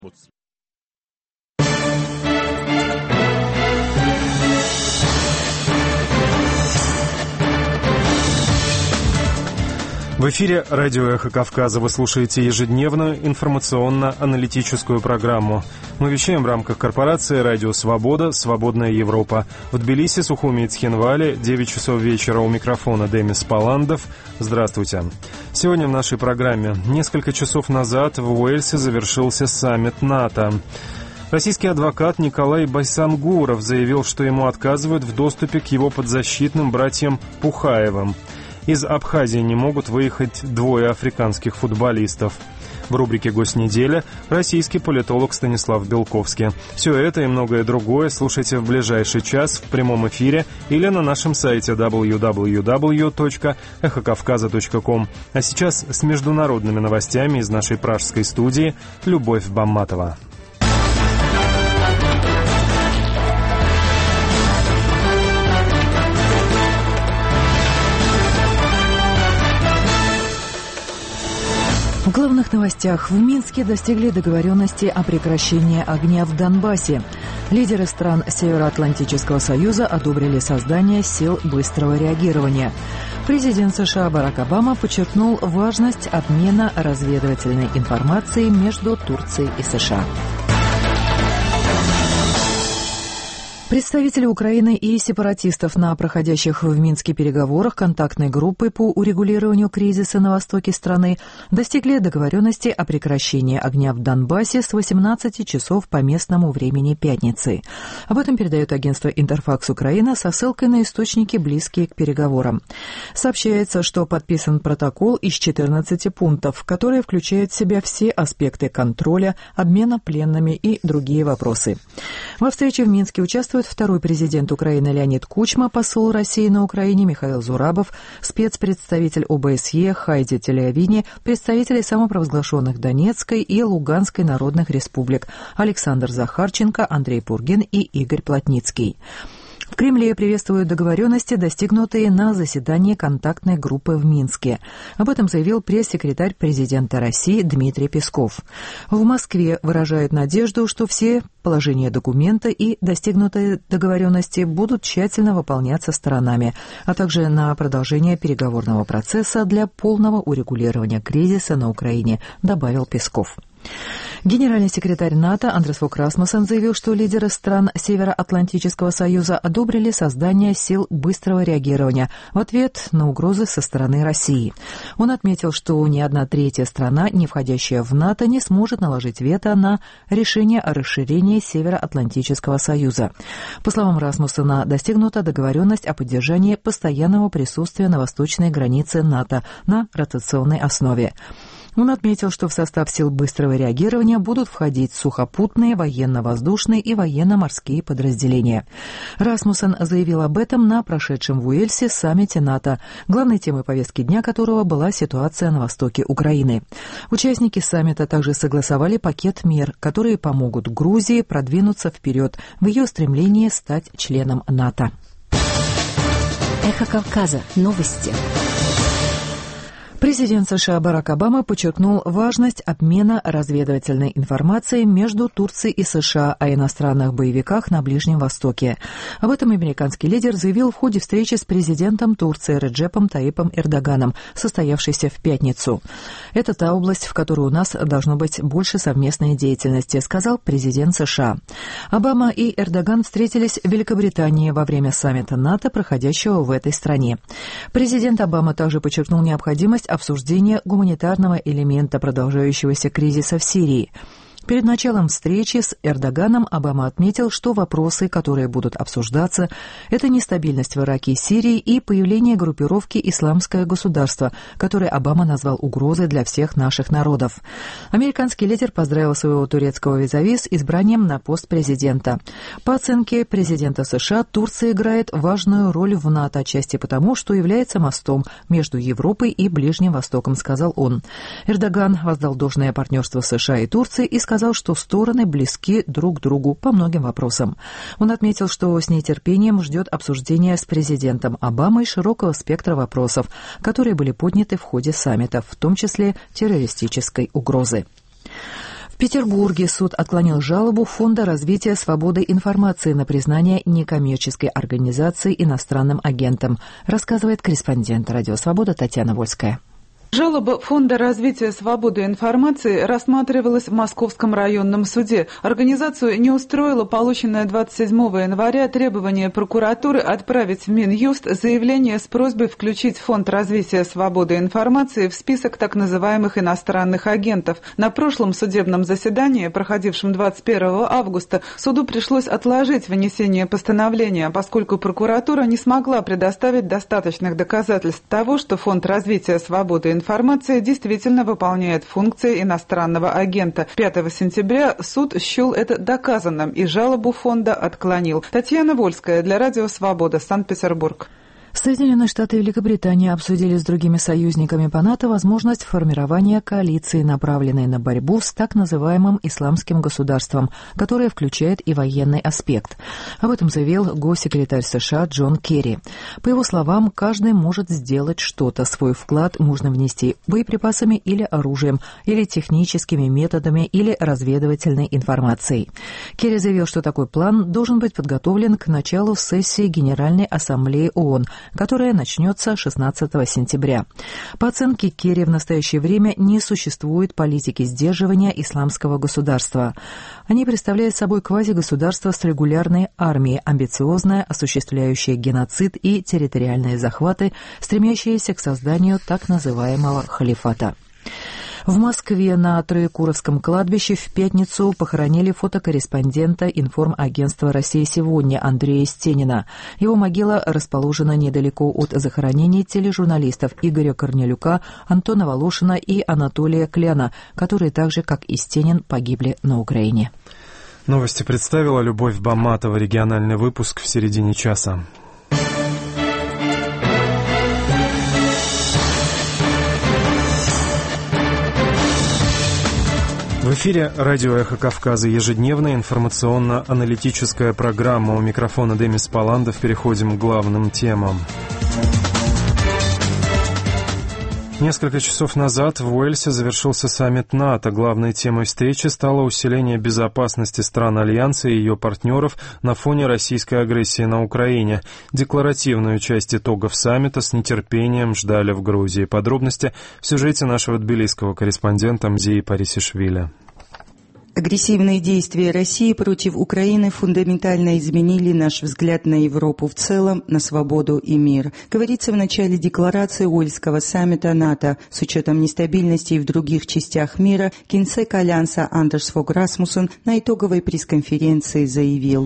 В эфире радио «Эхо Кавказа». Вы слушаете ежедневную информационно-аналитическую программу. Мы вещаем в рамках корпорации «Радио Свобода. Свободная Европа». В Тбилиси, Сухуми и Цхинвале, 9 часов вечера, у микрофона Демис Паландов. Здравствуйте. Сегодня в нашей программе. Несколько часов назад в Уэльсе завершился саммит НАТО. Российский адвокат Николай Байсангуров заявил, что ему отказывают в доступе к его подзащитным братьям Пухаевым. Из Абхазии не могут выехать 2 африканских футболистов. В рубрике «Госнеделя» российский политолог Станислав Белковский. Все это и многое другое слушайте в ближайший час в прямом эфире или на нашем сайте www.эхокавказа.ком. А сейчас с международными новостями из нашей пражской студии Любовь Бамматова. В главных новостях. В Минске достигли договоренности о прекращении огня в Донбассе. Лидеры стран Североатлантического союза одобрили создание сил быстрого реагирования. Президент США Барак Обама подчеркнул важность обмена разведывательной информацией между Турцией и США. Представители Украины и сепаратистов на проходящих в Минске переговорах контактной группы по урегулированию кризиса на востоке страны достигли договоренности о прекращении огня в Донбассе с 18 часов по местному времени пятницы. Об этом передает агентство «Интерфакс Украина» со ссылкой на источники, близкие к переговорам. Сообщается, что подписан протокол из 14 пунктов, который включает в себя все аспекты контроля, обмена пленными и другие вопросы. Во встрече в Минске участвуют второй президент Украины Леонид Кучма, посол России на Украине Михаил Зурабов, спецпредставитель ОБСЕ Хайди Телеавини, представители самопровозглашенных Донецкой и Луганской народных республик Александр Захарченко, Андрей Пургин и Игорь Плотницкий. В Кремле приветствуют договоренности, достигнутые на заседании контактной группы в Минске. Об этом заявил пресс-секретарь президента России Дмитрий Песков. В Москве выражают надежду, что все положения документа и достигнутые договоренности будут тщательно выполняться сторонами, а также на продолжение переговорного процесса для полного урегулирования кризиса на Украине, добавил Песков. Генеральный секретарь НАТО Андреас Фог Расмуссен заявил, что лидеры стран Североатлантического союза одобрили создание сил быстрого реагирования в ответ на угрозы со стороны России. Он отметил, что ни одна третья страна, не входящая в НАТО, не сможет наложить вето на решение о расширении Североатлантического союза. По словам Расмуссена, достигнута договоренность о поддержании постоянного присутствия на восточной границе НАТО на ротационной основе. Он отметил, что в состав сил быстрого реагирования будут входить сухопутные, военно-воздушные и военно-морские подразделения. Расмуссен заявил об этом на прошедшем в Уэльсе саммите НАТО, главной темой повестки дня которого была ситуация на востоке Украины. Участники саммита также согласовали пакет мер, которые помогут Грузии продвинуться вперед в ее стремлении стать членом НАТО. Эхо Кавказа. Новости. Президент США Барак Обама подчеркнул важность обмена разведывательной информацией между Турцией и США о иностранных боевиках на Ближнем Востоке. Об этом американский лидер заявил в ходе встречи с президентом Турции Реджепом Таипом Эрдоганом, состоявшейся в пятницу. «Это та область, в которой у нас должно быть больше совместной деятельности», сказал президент США. Обама и Эрдоган встретились в Великобритании во время саммита НАТО, проходящего в этой стране. Президент Обама также подчеркнул необходимость обсуждения гуманитарного элемента продолжающегося кризиса в Сирии. Перед началом встречи с Эрдоганом Обама отметил, что вопросы, которые будут обсуждаться, это нестабильность в Ираке и Сирии и появление группировки «Исламское государство», которое Обама назвал угрозой для всех наших народов. Американский лидер поздравил своего турецкого визави с избранием на пост президента. По оценке президента США, Турция играет важную роль в НАТО, отчасти потому, что является мостом между Европой и Ближним Востоком, сказал он. Эрдоган воздал должное партнерству США и Турции и сказал, что стороны близки друг к другу по многим вопросам. Он отметил, что с нетерпением ждет обсуждения с президентом Обамой широкого спектра вопросов, которые были подняты в ходе саммита, в том числе террористической угрозы. В Петербурге суд отклонил жалобу Фонда развития свободы информации на признание некоммерческой организации иностранным агентом, рассказывает корреспондент «Радио Свобода» Татьяна Вольская. Жалоба Фонда развития свободы информации рассматривалась в Московском районном суде. Организацию не устроило полученное 27 января требование прокуратуры отправить в Минюст заявление с просьбой включить Фонд развития свободы информации в список так называемых иностранных агентов. На прошлом судебном заседании, проходившем 21 августа, суду пришлось отложить вынесение постановления, поскольку прокуратура не смогла предоставить достаточных доказательств того, что Фонд развития свободы информация действительно выполняет функции иностранного агента. 5 сентября суд счел это доказанным и жалобу фонда отклонил. Татьяна Вольская для Радио Свобода, Санкт-Петербург. Соединенные Штаты и Великобритания обсудили с другими союзниками по НАТО возможность формирования коалиции, направленной на борьбу с так называемым исламским государством, которое включает и военный аспект. Об этом заявил госсекретарь США Джон Керри. По его словам, каждый может сделать что-то, свой вклад можно внести боеприпасами или оружием, или техническими методами, или разведывательной информацией. Керри заявил, что такой план должен быть подготовлен к началу сессии Генеральной Ассамблеи ООН, которая начнется 16 сентября. По оценке Керри, в настоящее время не существует политики сдерживания исламского государства. Они представляют собой квазигосударство с регулярной армией, амбициозное, осуществляющее геноцид и территориальные захваты, стремящиеся к созданию так называемого халифата. В Москве на Троекуровском кладбище в пятницу похоронили фотокорреспондента информагентства «Россия сегодня» Андрея Стенина. Его могила расположена недалеко от захоронений тележурналистов Игоря Корнелюка, Антона Волошина и Анатолия Кляна, которые так же, как и Стенин, погибли на Украине. Новости представила Любовь Баматова. Региональный выпуск в середине часа. В эфире радио «Эхо Кавказа», ежедневная информационно-аналитическая программа. У микрофона Демис Паландов. Переходим к главным темам. Несколько часов назад в Уэльсе завершился саммит НАТО. Главной темой встречи стало усиление безопасности стран Альянса и ее партнеров на фоне российской агрессии на Украине. Декларативную часть итогов саммита с нетерпением ждали в Грузии. Подробности в сюжете нашего тбилисского корреспондента Мзии Парисишвили. Агрессивные действия России против Украины фундаментально изменили наш взгляд на Европу в целом, на свободу и мир. Говорится в начале декларации Уэльского саммита НАТО. С учетом нестабильности в других частях мира, генсек Альянса Андерс Фог Расмуссен на итоговой пресс-конференции заявил: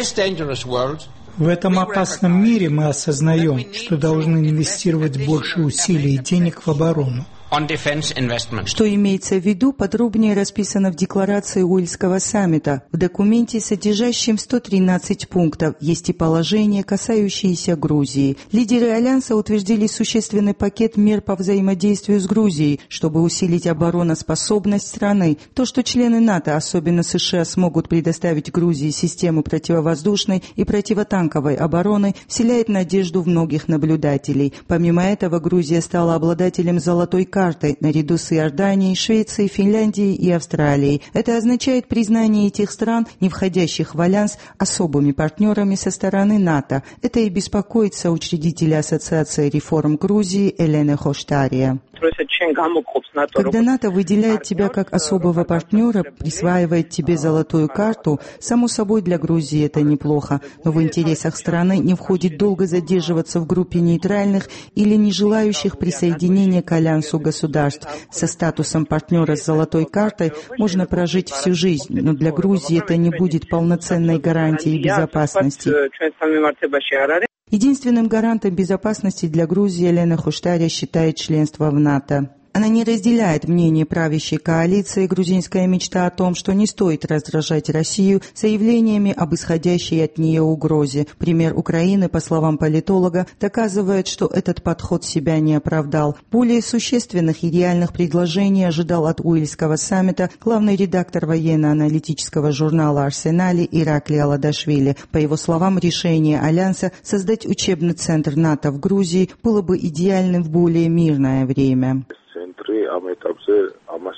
в этом опасном мире мы осознаем, что должны инвестировать больше усилий и денег в оборону. Что имеется в виду, подробнее расписано в декларации Уэльского саммита. В документе, содержащем 113 пунктов, есть и положения, касающиеся Грузии. Лидеры Альянса утвердили существенный пакет мер по взаимодействию с Грузией, чтобы усилить обороноспособность страны. То, что члены НАТО, особенно США, смогут предоставить Грузии систему противовоздушной и противотанковой обороны, вселяет надежду в многих наблюдателей. Помимо этого, Грузия стала обладателем золотой карты наряду с Иорданией, Швецией, Финляндией и Австралией. Это означает признание этих стран, не входящих в Альянс, особыми партнерами со стороны НАТО. Это и беспокоит соучредителя Ассоциации реформ Грузии Елена Хоштария. Когда НАТО выделяет тебя как особого партнера, присваивает тебе золотую карту, само собой для Грузии это неплохо, но в интересах страны не входит долго задерживаться в группе нейтральных или не желающих присоединения к Альянсу государств. Со статусом партнера с золотой картой можно прожить всю жизнь, но для Грузии это не будет полноценной гарантией безопасности. Единственным гарантом безопасности для Грузии Елена Хоштария считает членство в НАТО. Она не разделяет мнение правящей коалиции. Грузинская мечта о том, что не стоит раздражать Россию заявлениями об исходящей от нее угрозе. Пример Украины, по словам политолога, доказывает, что этот подход себя не оправдал. Более существенных и реальных предложений ожидал от Уэльского саммита главный редактор военно-аналитического журнала «Арсенали» Иракли Аладашвили. По его словам, решение Альянса создать учебный центр НАТО в Грузии было бы идеальным в более мирное время.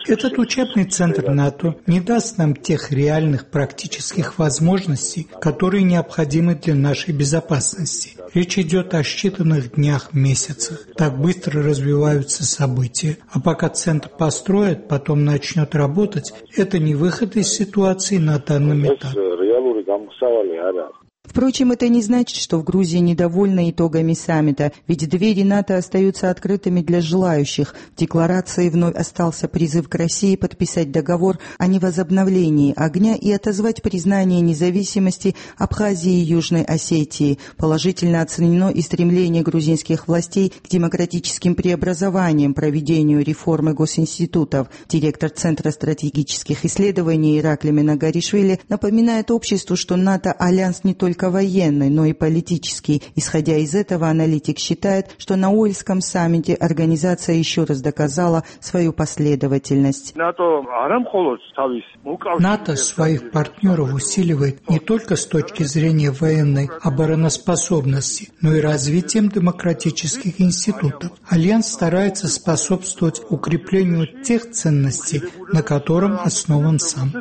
Этот учебный центр НАТО не даст нам тех реальных практических возможностей, которые необходимы для нашей безопасности. Речь идет о считанных днях, месяцах. Так быстро развиваются события. А пока центр построят, потом начнет работать, это не выход из ситуации на данном этапе. Впрочем, это не значит, что в Грузии недовольны итогами саммита, ведь двери НАТО остаются открытыми для желающих. В декларации вновь остался призыв к России подписать договор о невозобновлении огня и отозвать признание независимости Абхазии и Южной Осетии. Положительно оценено и стремление грузинских властей к демократическим преобразованиям, проведению реформы госинститутов. Директор Центра стратегических исследований Иракли Минагаришвили напоминает обществу, что НАТО – альянс не только военный, но и политический. Исходя из этого, аналитик считает, что на Уэльском саммите организация еще раз доказала свою последовательность. НАТО своих партнеров усиливает не только с точки зрения военной обороноспособности, но и развитием демократических институтов. Альянс старается способствовать укреплению тех ценностей, на котором основан сам.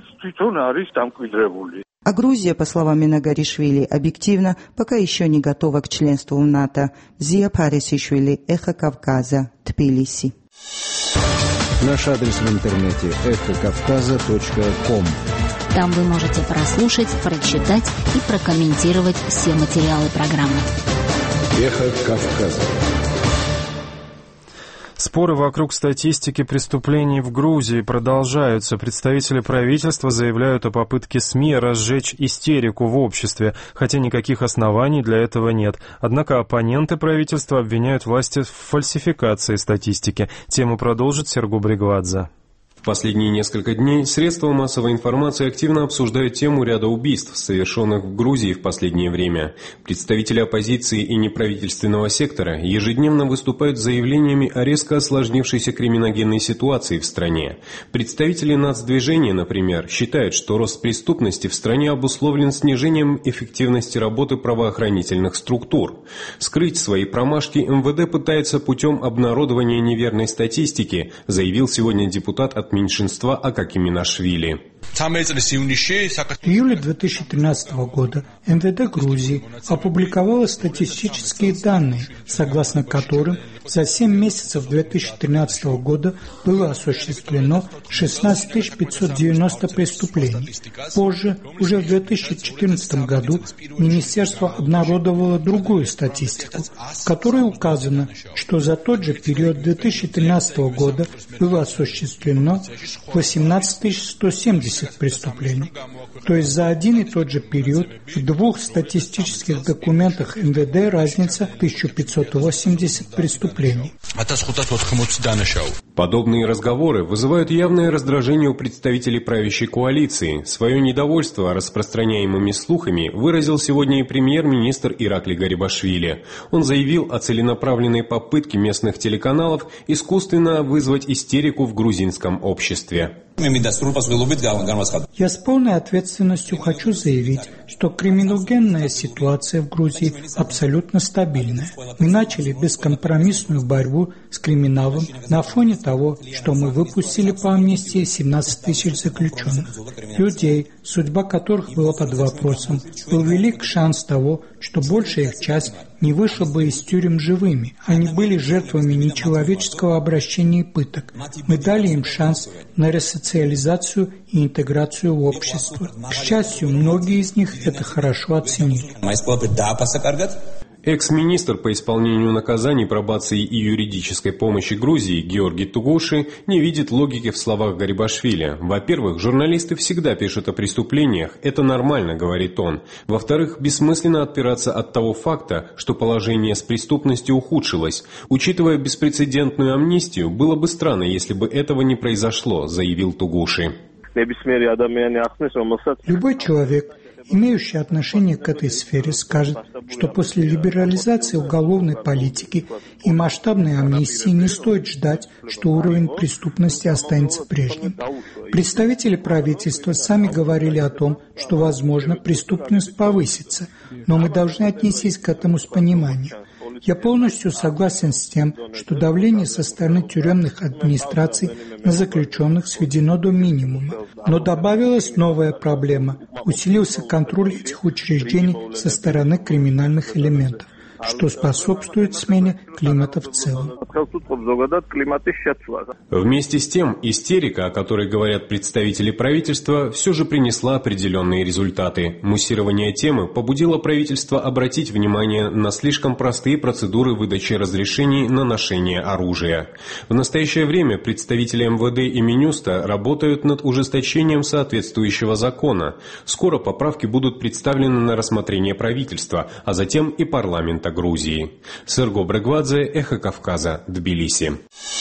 А Грузия, по словам Минагаришвили, объективно пока еще не готова к членству в НАТО. Зия Парисишвили, Эхо Кавказа, Тбилиси. Наш адрес в интернете эхокавказа.ком. Там вы можете прослушать, прочитать и прокомментировать все материалы программы. Эхо Кавказа. Споры вокруг статистики преступлений в Грузии продолжаются. Представители правительства заявляют о попытке СМИ разжечь истерику в обществе, хотя никаких оснований для этого нет. Однако оппоненты правительства обвиняют власти в фальсификации статистики. Тему продолжит Сергу Бригвадзе. В последние несколько дней средства массовой информации активно обсуждают тему ряда убийств, совершенных в Грузии в последнее время. Представители оппозиции и неправительственного сектора ежедневно выступают с заявлениями о резко осложнившейся криминогенной ситуации в стране. Представители нацдвижения, например, считают, что рост преступности в стране обусловлен снижением эффективности работы правоохранительных структур. Скрыть свои промашки МВД пытается путем обнародования неверной статистики, заявил сегодня депутат от меньшинства Акаки Минашвили. В июле 2013 года МВД Грузии опубликовало статистические данные, согласно которым за 7 месяцев 2013 года было осуществлено 16 590 преступлений. Позже, уже в 2014 году, Министерство обнародовало другую статистику, в которой указано, что за тот же период 2013 года было осуществлено 18 170 преступлений. То есть за один и тот же период в двух статистических документах МВД разница 1580 преступлений. Подобные разговоры вызывают явное раздражение у представителей правящей коалиции. Свое недовольство распространяемыми слухами выразил сегодня и премьер-министр Иракли Гарибашвили. Он заявил о целенаправленной попытке местных телеканалов искусственно вызвать истерику в грузинском обществе. Я с полной ответственностью хочу заявить, что криминогенная ситуация в Грузии абсолютно стабильная. Мы начали бескомпромиссную борьбу с криминалом на фоне того, что мы выпустили по амнистии 17 тысяч заключенных. Людей, судьба которых была под вопросом, был велик шанс того, что большая их часть не вышла бы из тюрем живыми. Они были жертвами нечеловеческого обращения и пыток. Мы дали им шанс на ресоциализацию и интеграцию в общество. К счастью, многие из них это хорошо оценили. Экс-министр по исполнению наказаний, пробации и юридической помощи Грузии Георгий Тугуши не видит логики в словах Гарибашвили. Во-первых, журналисты всегда пишут о преступлениях, это нормально, говорит он. Во-вторых, бессмысленно отпираться от того факта, что положение с преступностью ухудшилось. Учитывая беспрецедентную амнистию, было бы странно, если бы этого не произошло, заявил Тугуши. Любой человек, имеющий отношение к этой сфере, скажет, что после либерализации уголовной политики и масштабной амнистии не стоит ждать, что уровень преступности останется прежним. Представители правительства сами говорили о том, что, возможно, преступность повысится, но мы должны отнестись к этому с пониманием. Я полностью согласен с тем, что давление со стороны тюремных администраций на заключенных сведено до минимума. Но добавилась новая проблема. Усилился контроль этих учреждений со стороны криминальных элементов, что способствует смене климата в целом. Вместе с тем, истерика, о которой говорят представители правительства, все же принесла определенные результаты. Муссирование темы побудило правительство обратить внимание на слишком простые процедуры выдачи разрешений на ношение оружия. В настоящее время представители МВД и Минюста работают над ужесточением соответствующего закона. Скоро поправки будут представлены на рассмотрение правительства, а затем и парламента Грузии. Серго Брегвадзе, Эхо Кавказа, Тбилиси.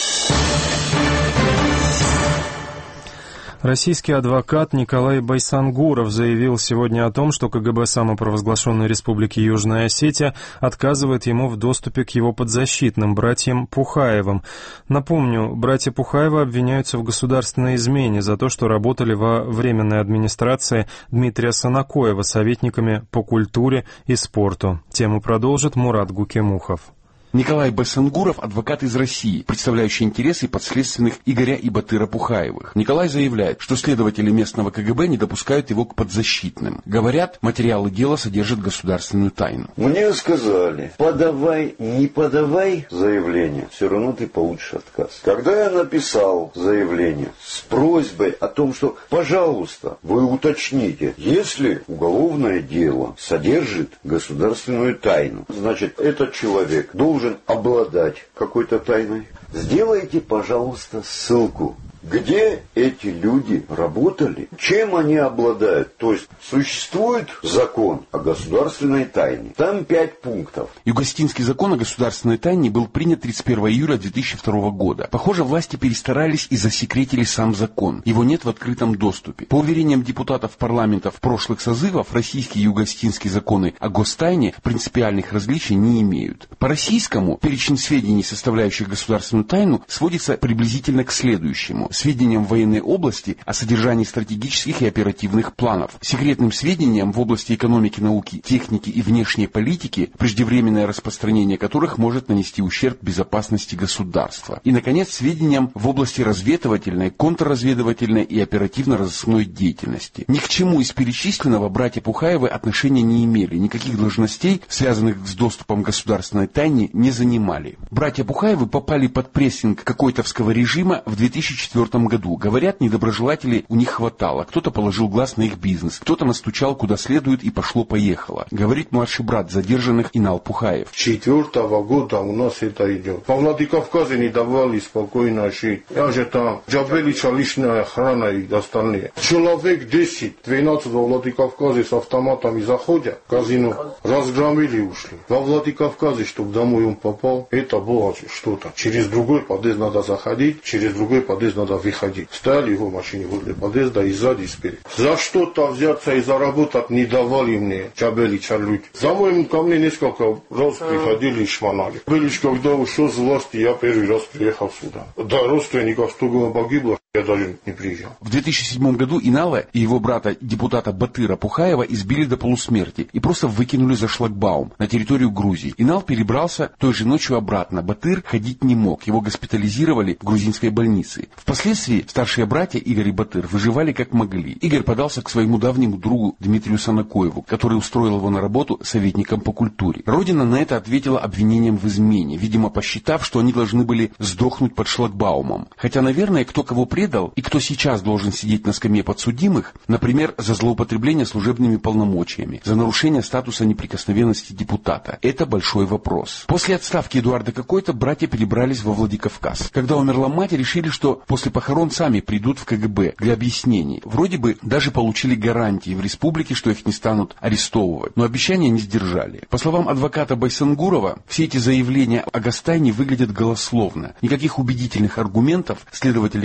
Российский адвокат Николай Байсангуров заявил сегодня о том, что КГБ самопровозглашенной Республики Южная Осетия отказывает ему в доступе к его подзащитным, братьям Пухаевым. Напомню, братья Пухаевы обвиняются в государственной измене за то, что работали во временной администрации Дмитрия Санакоева советниками по культуре и спорту. Тему продолжит Мурат Гукемухов. Николай Байсангуров – адвокат из России, представляющий интересы подследственных Игоря и Батыра Пухаевых. Николай заявляет, что следователи местного КГБ не допускают его к подзащитным. Говорят, материалы дела содержат государственную тайну. Мне сказали, подавай, не подавай заявление, все равно ты получишь отказ. Когда я написал заявление с просьбой о том, что, пожалуйста, вы уточните, если уголовное дело содержит государственную тайну, значит, этот человек должен обладать какой-то тайной. Сделайте, пожалуйста, ссылку. Где эти люди работали, чем они обладают. То есть существует закон о государственной тайне. Там 5 пунктов. Югостинский закон о государственной тайне был принят 31 июля 2002 года. Похоже, власти перестарались и засекретили сам закон. Его нет в открытом доступе. По уверениям депутатов парламента в прошлых созывов, российские и югостинские законы о гостайне принципиальных различий не имеют. По российскому перечень сведений, составляющих государственную тайну, сводится приблизительно к следующему. Сведениям в военной области о содержании стратегических и оперативных планов, секретным сведениям в области экономики, науки, техники и внешней политики, преждевременное распространение которых может нанести ущерб безопасности государства. И, наконец, сведениям в области разведывательной, контрразведывательной и оперативно-розыскной деятельности. Ни к чему из перечисленного братья Пухаевы отношения не имели, никаких должностей, связанных с доступом к государственной тайне, не занимали. Братья Пухаевы попали под прессинг какойтовского режима в 2004 году. Говорят, недоброжелателей у них хватало. Кто-то положил глаз на их бизнес, кто-то настучал куда следует и пошло-поехало. Говорит младший брат задержанных Инал Пухаев. 4-го года у нас это идет. Во Владикавказе не давали спокойно жить. Я же там, Джабелича личная охрана и остальные. Человек 10-12 во Владикавказе с автоматами заходят, в казино разгромили и ушли. Во Владикавказе, чтобы домой он попал, это было что-то. Через другой подъезд надо заходить, через другой подъезд надо выходить. Стояли его в машине возле подъезда и сзади, и спереди. За что-то взяться и заработать не давали мне Джабелича люди. За моим ко мне несколько раз приходили и шмонали. Белич, когда ушел с власти, я первый раз приехал сюда. До родственников, что было погибло, я даже не приезжал. В 2007 году Инала и его брата, депутата Батыра Пухаева, избили до полусмерти и просто выкинули за шлагбаум на территорию Грузии. Инал перебрался той же ночью обратно. Батыр ходить не мог. Его госпитализировали в грузинской больнице. Впоследствии старшие братья Игорь и Батыр выживали как могли. Игорь подался к своему давнему другу Дмитрию Санакоеву, который устроил его на работу советником по культуре. Родина на это ответила обвинением в измене, видимо, посчитав, что они должны были сдохнуть под шлагбаумом. Хотя, наверное, кто кого предал и кто сейчас должен сидеть на скамье подсудимых, например, за злоупотребление служебными полномочиями, за нарушение статуса неприкосновенности депутата, это большой вопрос. После отставки Эдуарда Какойта братья перебрались во Владикавказ. Когда умерла мать, решили, что после похорон сами придут в КГБ для объяснений. Вроде бы даже получили гарантии в республике, что их не станут арестовывать, но обещания не сдержали. По словам адвоката Байсангурова, все эти заявления о гостайне выглядят голословно. Никаких убедительных аргументов следователи КГБ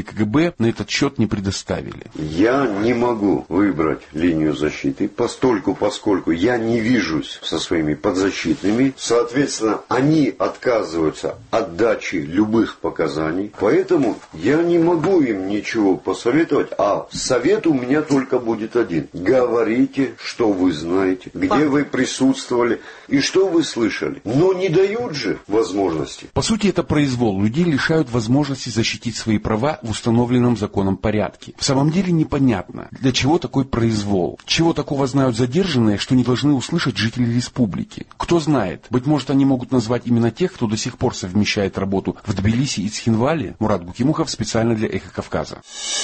ФСБ на этот счет не предоставили. Я не могу выбрать линию защиты, поскольку я не вижусь со своими подзащитными. Соответственно, они отказываются от дачи любых показаний. Поэтому я не могу им ничего посоветовать, а совет у меня только будет один. Говорите, что вы знаете, где вы присутствовали и что вы слышали. Но не дают же возможности. По сути, это произвол. Людей лишают возможности защитить свои права в установленном законом порядке. В самом деле непонятно, для чего такой произвол. Чего такого знают задержанные, что не должны услышать жители республики. Кто знает, быть может, они могут назвать именно тех, кто до сих пор совмещает работу в Тбилиси и Цхинвале. Мурат Гукимухов специально для «Эхо Кавказа».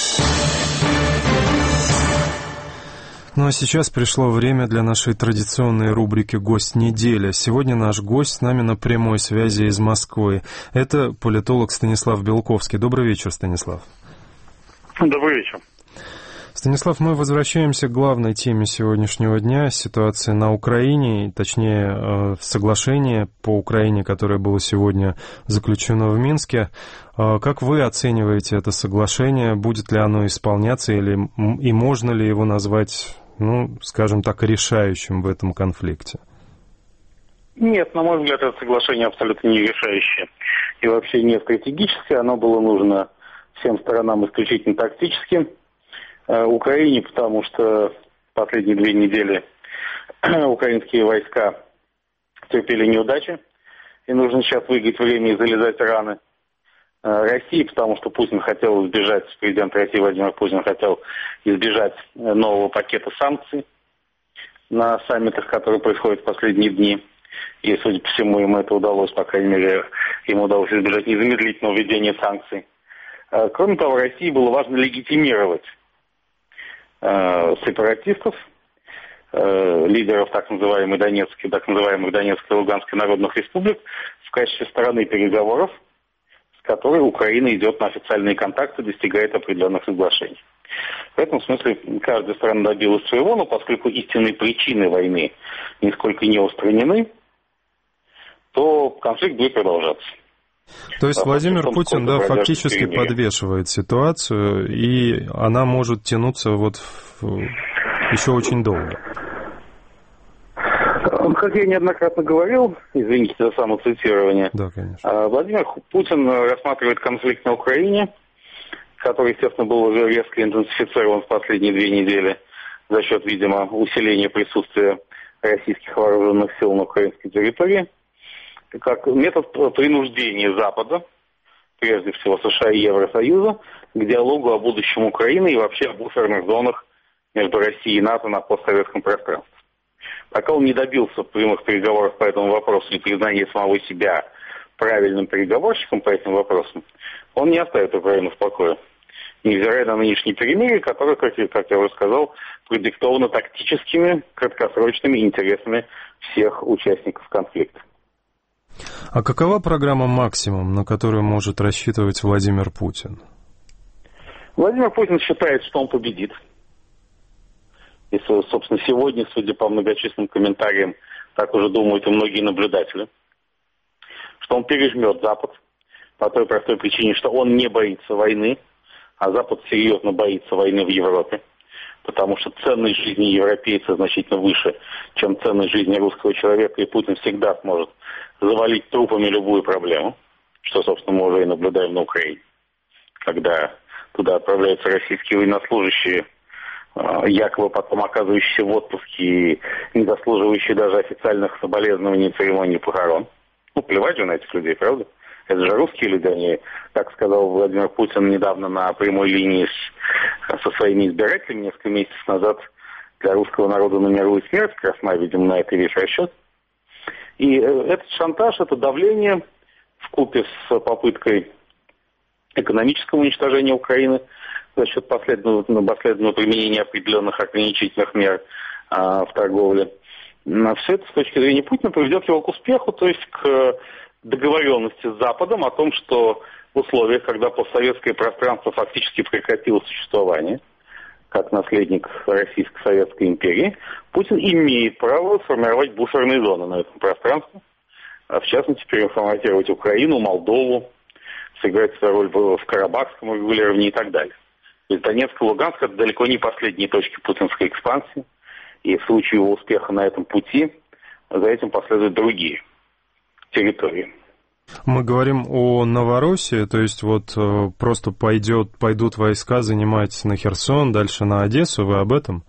Ну а сейчас пришло время для нашей традиционной рубрики «Гость недели». Сегодня наш гость с нами на прямой связи из Москвы. Это политолог Станислав Белковский. Добрый вечер, Станислав. Добрый вечер. Станислав, мы возвращаемся к главной теме сегодняшнего дня, ситуации на Украине, точнее, соглашение по Украине, которое было сегодня заключено в Минске. Как вы оцениваете это соглашение? Будет ли оно исполняться и можно ли его назвать, скажем так, решающим в этом конфликте? Нет, на мой взгляд, это соглашение абсолютно не решающее и вообще не стратегическое. Оно было нужно всем сторонам исключительно тактически. Украине, потому что последние 2 недели украинские войска терпели неудачи, и нужно сейчас выиграть время и залезать раны. России, потому что президент России Владимир Путин хотел избежать нового пакета санкций на саммитах, которые происходят в последние дни. И, судя по всему, ему это удалось, по крайней мере, ему удалось избежать незамедлительного введения санкций. Кроме того, России было важно легитимировать сепаратистов, лидеров так называемых Донецкой и Луганской народных республик в качестве стороны переговоров, с которой Украина идет на официальные контакты, достигает определенных соглашений. В этом смысле каждая страна добилась своего, но поскольку истинные причины войны нисколько не устранены, то конфликт будет продолжаться. То есть Владимир Путин, фактически подвешивает ситуацию, и она может тянуться еще очень долго. Как я неоднократно говорил, извините за самоцитирование, да, конечно. Владимир Путин рассматривает конфликт на Украине, который, естественно, был уже резко интенсифицирован в последние 2 недели за счет, видимо, усиления присутствия российских вооруженных сил на украинской территории, как метод принуждения Запада, прежде всего США и Евросоюза, к диалогу о будущем Украины и вообще о буферных зонах между Россией и НАТО на постсоветском пространстве. Пока он не добился прямых переговоров по этому вопросу и признания самого себя правильным переговорщиком по этим вопросам, он не оставит Украину в покое, невзирая на нынешние перемирия, которые, как я уже сказал, продиктованы тактическими, краткосрочными интересами всех участников конфликта. А какова программа «Максимум», на которую может рассчитывать Владимир Путин? Владимир Путин считает, что он победит. И, собственно, сегодня, судя по многочисленным комментариям, так уже думают и многие наблюдатели, что он пережмет Запад по той простой причине, что он не боится войны, а Запад серьезно боится войны в Европе, потому что ценность жизни европейца значительно выше, чем ценность жизни русского человека, и Путин всегда сможет завалить трупами любую проблему, что, собственно, мы уже и наблюдаем на Украине, когда туда отправляются российские военнослужащие, якобы потом оказывающиеся в отпуске и не заслуживающие даже официальных соболезнований и церемоний похорон. Плевать же на этих людей, правда? Это же русские люди, они, как сказал Владимир Путин недавно на прямой линии со своими избирателями несколько месяцев назад, для русского народа на миру и смерть красна, видимо, на это весь расчет. И этот шантаж, это давление вкупе с попыткой экономического уничтожения Украины за счет последовательного применения определенных ограничительных мер в торговле. Все это с точки зрения Путина приведет его к успеху, то есть к договоренности с Западом о том, что в условиях, когда постсоветское пространство фактически прекратило существование, как наследник Российско-Советской империи, Путин имеет право сформировать буферные зоны на этом пространстве, в частности, переформатировать Украину, Молдову, сыграть свою роль в Карабахском регулировании и так далее. То есть Донецк и Луганск – это далеко не последние точки путинской экспансии. И в случае его успеха на этом пути за этим последуют другие территории. Мы говорим о Новороссии, то есть вот просто пойдут войска занимать на Херсон, дальше на Одессу, вы об этом?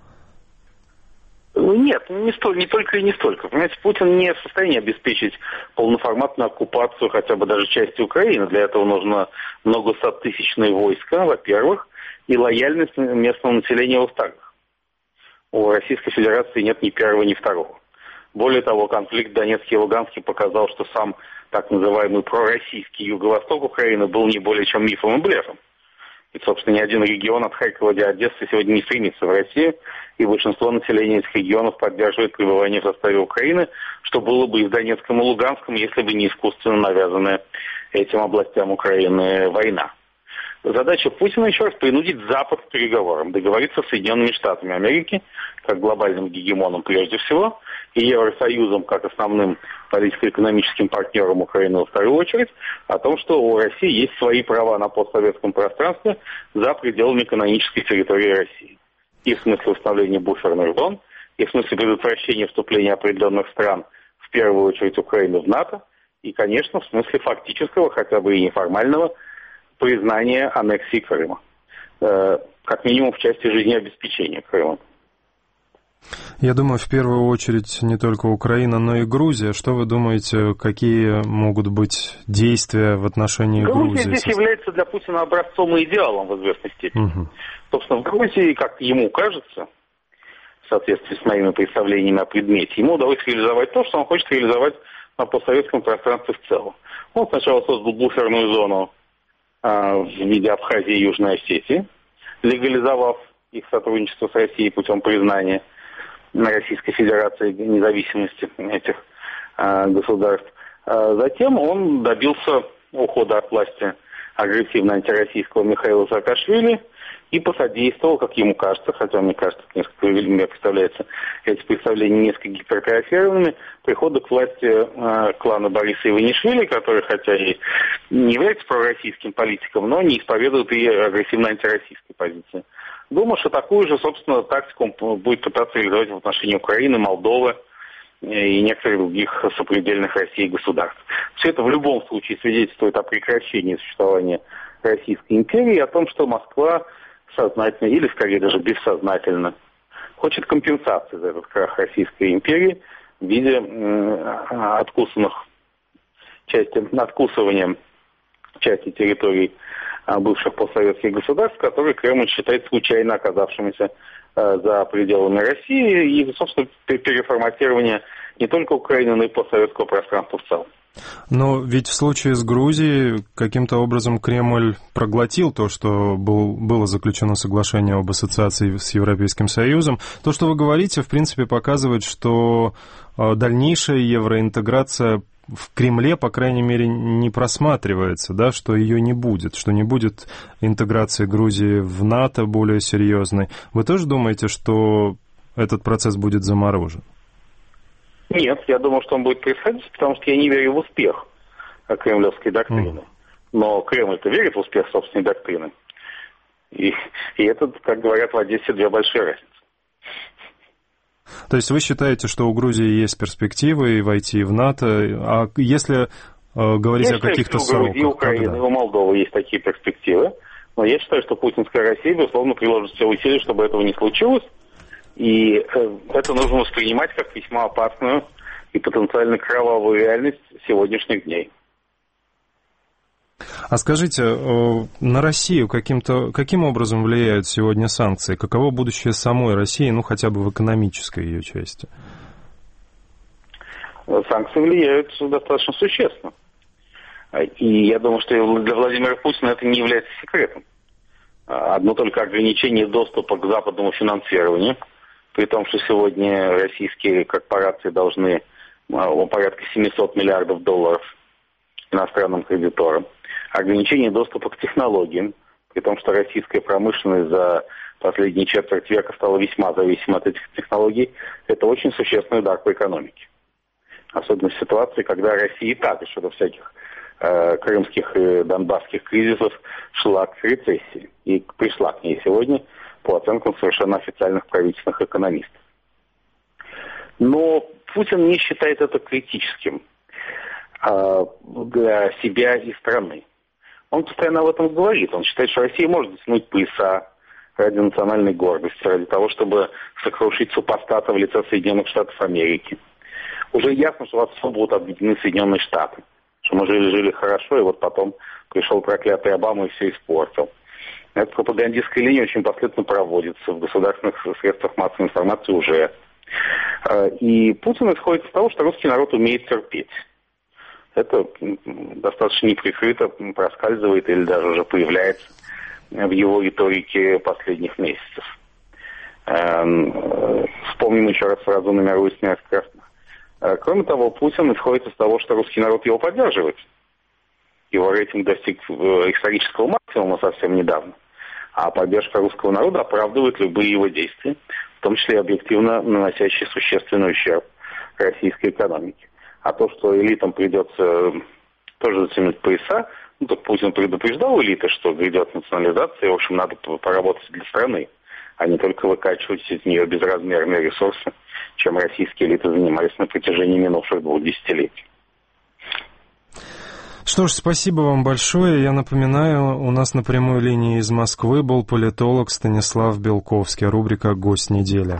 Нет, не только и не столько. Понимаете, Путин не в состоянии обеспечить полноформатную оккупацию хотя бы даже части Украины. Для этого нужно многосоттысячные войска, во-первых, и лояльность местного населения, во-вторых. У Российской Федерации нет ни первого, ни второго. Более того, конфликт в Донецке и Луганске показал, что сам так называемый пророссийский юго-восток Украины был не более чем мифом и блефом. И, собственно, ни один регион от Харькова до Одессы сегодня не стремится в Россию, и большинство населения этих регионов поддерживает пребывание в составе Украины, что было бы и в Донецком и Луганском, если бы не искусственно навязанная этим областям Украины война. Задача Путина, еще раз, принудить Запад к переговорам, договориться с Соединенными Штатами Америки, как глобальным гегемоном прежде всего, и Евросоюзом, как основным политико-экономическим партнером Украины во вторую очередь, о том, что у России есть свои права на постсоветском пространстве за пределами канонической территории России. И в смысле установления буферных зон, и в смысле предотвращения вступления определенных стран, в первую очередь Украины, в НАТО, и, конечно, в смысле фактического, хотя бы и неформального, признания аннексии Крыма. Как минимум в части жизнеобеспечения Крыма. Я думаю, в первую очередь не только Украина, но и Грузия. Что вы думаете, какие могут быть действия в отношении Грузии? Грузия здесь является для Путина образцом и идеалом в известной степени. Собственно, в Грузии, как ему кажется, в соответствии с моими представлениями о предмете, ему удалось реализовать то, что он хочет реализовать на постсоветском пространстве в целом. Он сначала создал буферную зону в виде Абхазии и Южной Осетии, легализовав их сотрудничество с Россией путем признания Российской Федерации независимости этих государств. Затем он добился ухода от власти агрессивно антироссийского Михаила Саакашвили и посодействовал, как ему кажется, хотя мне кажется, мне представляется, эти представления несколько гипертрофированными, приходу к власти клана Бориса Иванишвили, который, хотя и не является пророссийским политиком, но не исповедует и агрессивно антироссийской позиции. Думаю, что такую же, собственно, тактику он будет пытаться реализовать в отношении Украины, Молдовы и некоторых других сопредельных России государств. Все это в любом случае свидетельствует о прекращении существования Российской империи и о том, что Москва сознательно или, скорее, даже бессознательно хочет компенсации за этот крах Российской империи в виде откусывания части территорий бывших постсоветских государств, которые Кремль считает случайно оказавшимися за пределами России, и, собственно, переформатирование не только Украины, но и постсоветского пространства в целом. Но ведь в случае с Грузией каким-то образом Кремль проглотил то, что было заключено соглашение об ассоциации с Европейским Союзом. То, что вы говорите, в принципе, показывает, что дальнейшая евроинтеграция в Кремле, по крайней мере, не просматривается, да, что ее не будет, что не будет интеграции Грузии в НАТО более серьезной. Вы тоже думаете, что этот процесс будет заморожен? Нет, я думаю, что он будет происходить, потому что я не верю в успех кремлевской доктрины. Но Кремль-то верит в успех собственной доктрины. И это, как говорят в Одессе, две большие разницы. То есть вы считаете, что у Грузии есть перспективы войти в НАТО? А если говорить о каких-то сроках? У Грузии, Украины и у Молдовы есть такие перспективы. Но я считаю, что путинская Россия, безусловно, приложит все усилия, чтобы этого не случилось. И это нужно воспринимать как весьма опасную и потенциально кровавую реальность сегодняшних дней. А скажите, на Россию каким образом влияют сегодня санкции? Каково будущее самой России, ну хотя бы в экономической ее части? Санкции влияют достаточно существенно. И я думаю, что для Владимира Путина это не является секретом. Одно только ограничение доступа к западному финансированию, при том, что сегодня российские корпорации должны порядка $700 миллиардов иностранным кредиторам. Ограничение доступа к технологиям, при том, что российская промышленность за последние четверть века стала весьма зависима от этих технологий, это очень существенный удар по экономике. Особенно в ситуации, когда Россия и так еще до всяких крымских и донбасских кризисов шла к рецессии. И пришла к ней сегодня по оценкам совершенно официальных правительственных экономистов. Но Путин не считает это критическим для себя и страны. Он постоянно об этом говорит. Он считает, что Россия может затянуть пояса ради национальной гордости, ради того, чтобы сокрушить супостата в лице Соединенных Штатов Америки. Уже ясно, что у вас все будут объединены Соединенные Штаты. Что мы жили хорошо, и вот потом пришел проклятый Обама и все испортил. Эта пропагандистская линия очень последовательно проводится в государственных средствах массовой информации уже. И Путин исходит из того, что русский народ умеет терпеть. Это достаточно неприкрыто проскальзывает или даже уже появляется в его риторике последних месяцев. Вспомним еще раз фразу «номеру из князь красных». Кроме того, Путин исходит из того, что русский народ его поддерживает. Его рейтинг достиг исторического максимума совсем недавно. А поддержка русского народа оправдывает любые его действия, в том числе и объективно наносящие существенный ущерб российской экономике. А то, что элитам придется тоже затянуть пояса, ну, так Путин предупреждал элиты, что грядет национализация, и, в общем, надо поработать для страны, а не только выкачивать из нее безразмерные ресурсы, чем российские элиты занимались на протяжении минувших 2 десятилетий. Что ж, спасибо вам большое. Я напоминаю, у нас на прямой линии из Москвы был политолог Станислав Белковский. Рубрика «Гость недели».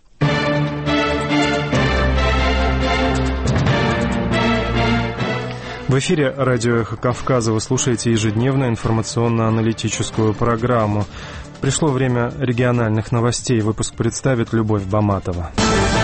В эфире радио «Эхо Кавказа» вы слушаете ежедневную информационно-аналитическую программу. Пришло время региональных новостей. Выпуск представит Любовь Баматова.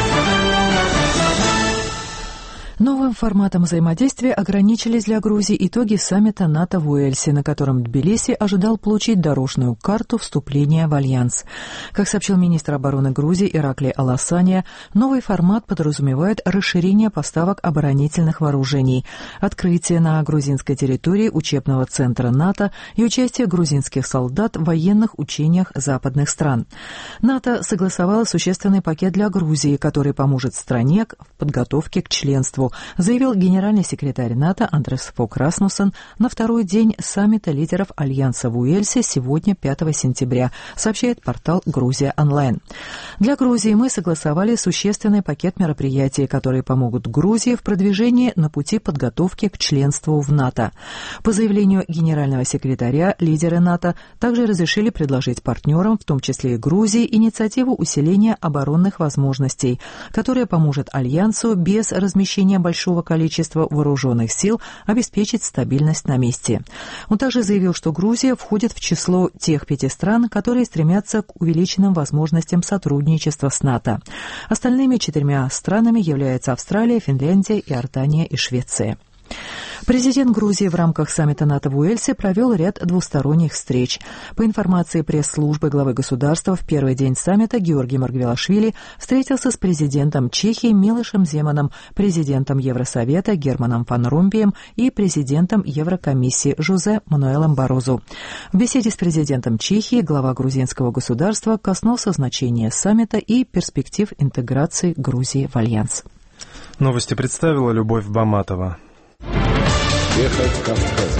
Новым форматом взаимодействия ограничились для Грузии итоги саммита НАТО в Уэльсе, на котором Тбилиси ожидал получить дорожную карту вступления в Альянс. Как сообщил министр обороны Грузии Ираклий Аласания, новый формат подразумевает расширение поставок оборонительных вооружений, открытие на грузинской территории учебного центра НАТО и участие грузинских солдат в военных учениях западных стран. НАТО согласовало существенный пакет для Грузии, который поможет стране в подготовке к членству, заявил генеральный секретарь НАТО Андрес Фок Расмуссен на второй день саммита лидеров Альянса в Уэльсе сегодня, 5 сентября, сообщает портал «Грузия онлайн». Для Грузии мы согласовали существенный пакет мероприятий, которые помогут Грузии в продвижении на пути подготовки к членству в НАТО. По заявлению генерального секретаря, лидеры НАТО также разрешили предложить партнерам, в том числе и Грузии, инициативу усиления оборонных возможностей, которая поможет Альянсу без размещения большого количества вооруженных сил обеспечить стабильность на месте. Он также заявил, что Грузия входит в число тех 5 стран, которые стремятся к увеличенным возможностям сотрудничества с НАТО. Остальными 4 странами являются Австралия, Финляндия, Иордания и Швеция. Президент Грузии в рамках саммита НАТО в Уэльсе провел ряд двусторонних встреч. По информации пресс-службы главы государства, в первый день саммита Георгий Маргвелашвили встретился с президентом Чехии Милошем Земаном, президентом Евросовета Германом Ван Ромпуем и президентом Еврокомиссии Жозе Мануэлом Барозу. В беседе с президентом Чехии глава грузинского государства коснулся значения саммита и перспектив интеграции Грузии в Альянс. Новости представила Любовь Баматова. Эхо Кавказа.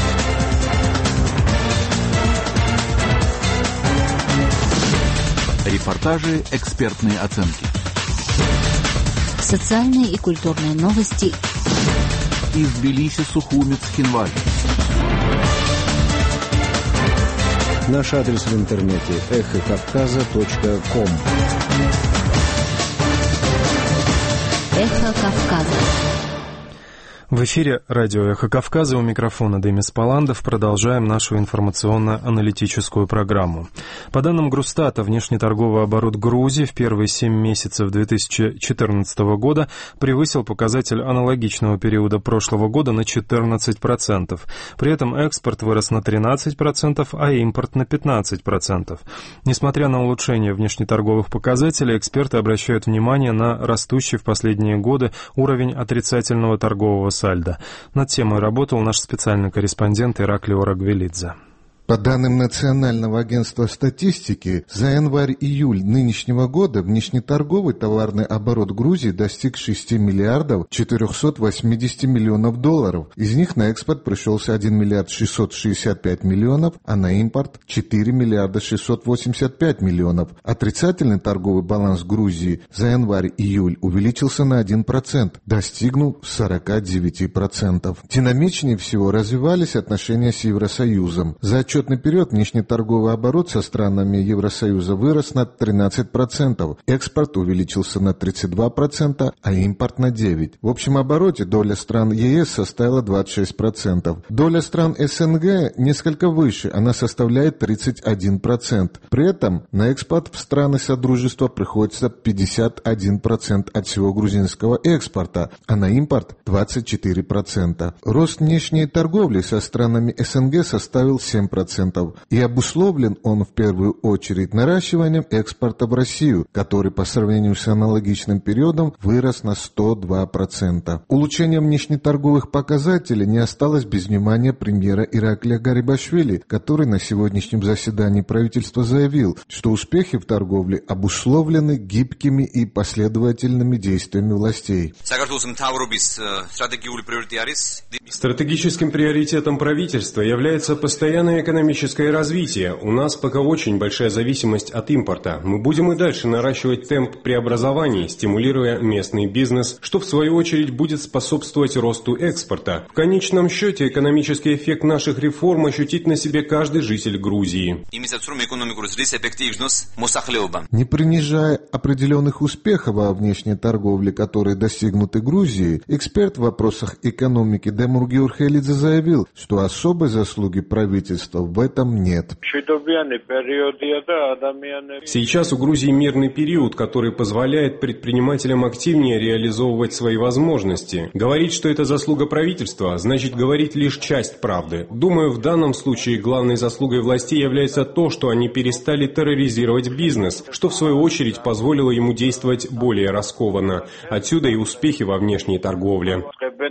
Репортажи, экспертные оценки. Социальные и культурные новости. Из Тбилиси, Сухуми, Цхинвали. Наш адрес в интернете эхокавказа.ком. Эхо Кавказа. В эфире радио «Эхо Кавказа», у микрофона Демис Паландов. Продолжаем нашу информационно-аналитическую программу. По данным Грустата, внешнеторговый оборот Грузии в первые 7 месяцев 2014 года превысил показатель аналогичного периода прошлого года на 14%. При этом экспорт вырос на 13%, а импорт на 15%. Несмотря на улучшение внешнеторговых показателей, эксперты обращают внимание на растущий в последние годы уровень отрицательного торгового сальдо. Над темой работал наш специальный корреспондент Ираклий Орагвелидзе. По данным Национального агентства статистики, за январь-июль нынешнего года внешнеторговый товарный оборот Грузии достиг 6 миллиардов 480 миллионов долларов. Из них на экспорт пришелся 1 миллиард 665 миллионов, а на импорт 4 миллиарда 685 миллионов. Отрицательный торговый баланс Грузии за январь-июль увеличился на 1%, достигнув 49%. Динамичнее всего развивались отношения с Евросоюзом. За отчетный период внешнеторговый оборот со странами Евросоюза вырос на 13%, экспорт увеличился на 32%, а импорт на 9%. В общем обороте доля стран ЕС составила 26%. Доля стран СНГ несколько выше, она составляет 31%. При этом на экспорт в страны Содружества приходится 51% от всего грузинского экспорта, а на импорт 24%. Рост внешней торговли со странами СНГ составил 7%, и обусловлен он в первую очередь наращиванием экспорта в Россию, который по сравнению с аналогичным периодом вырос на 102%. Улучшение внешнеторговых показателей не осталось без внимания премьера Ираклия Гарибашвили, который на сегодняшнем заседании правительства заявил, что успехи в торговле обусловлены гибкими и последовательными действиями властей. Стратегическим приоритетом правительства является постоянное экономическое развитие. У нас пока очень большая зависимость от импорта. Мы будем и дальше наращивать темп преобразований, стимулируя местный бизнес, что в свою очередь будет способствовать росту экспорта. В конечном счете экономический эффект наших реформ ощутит на себе каждый житель Грузии. Не принижая определенных успехов во внешней торговле, которые достигнуты Грузией, эксперт в вопросах экономики Демур Георхелидзе заявил, что особой заслуги правительства в этом нет. Сейчас у Грузии мирный период, который позволяет предпринимателям активнее реализовывать свои возможности. Говорить, что это заслуга правительства, значит говорить лишь часть правды. Думаю, в данном случае главной заслугой властей является то, что они перестали терроризировать бизнес, что в свою очередь позволило ему действовать более раскованно. Отсюда и успехи во внешней торговле.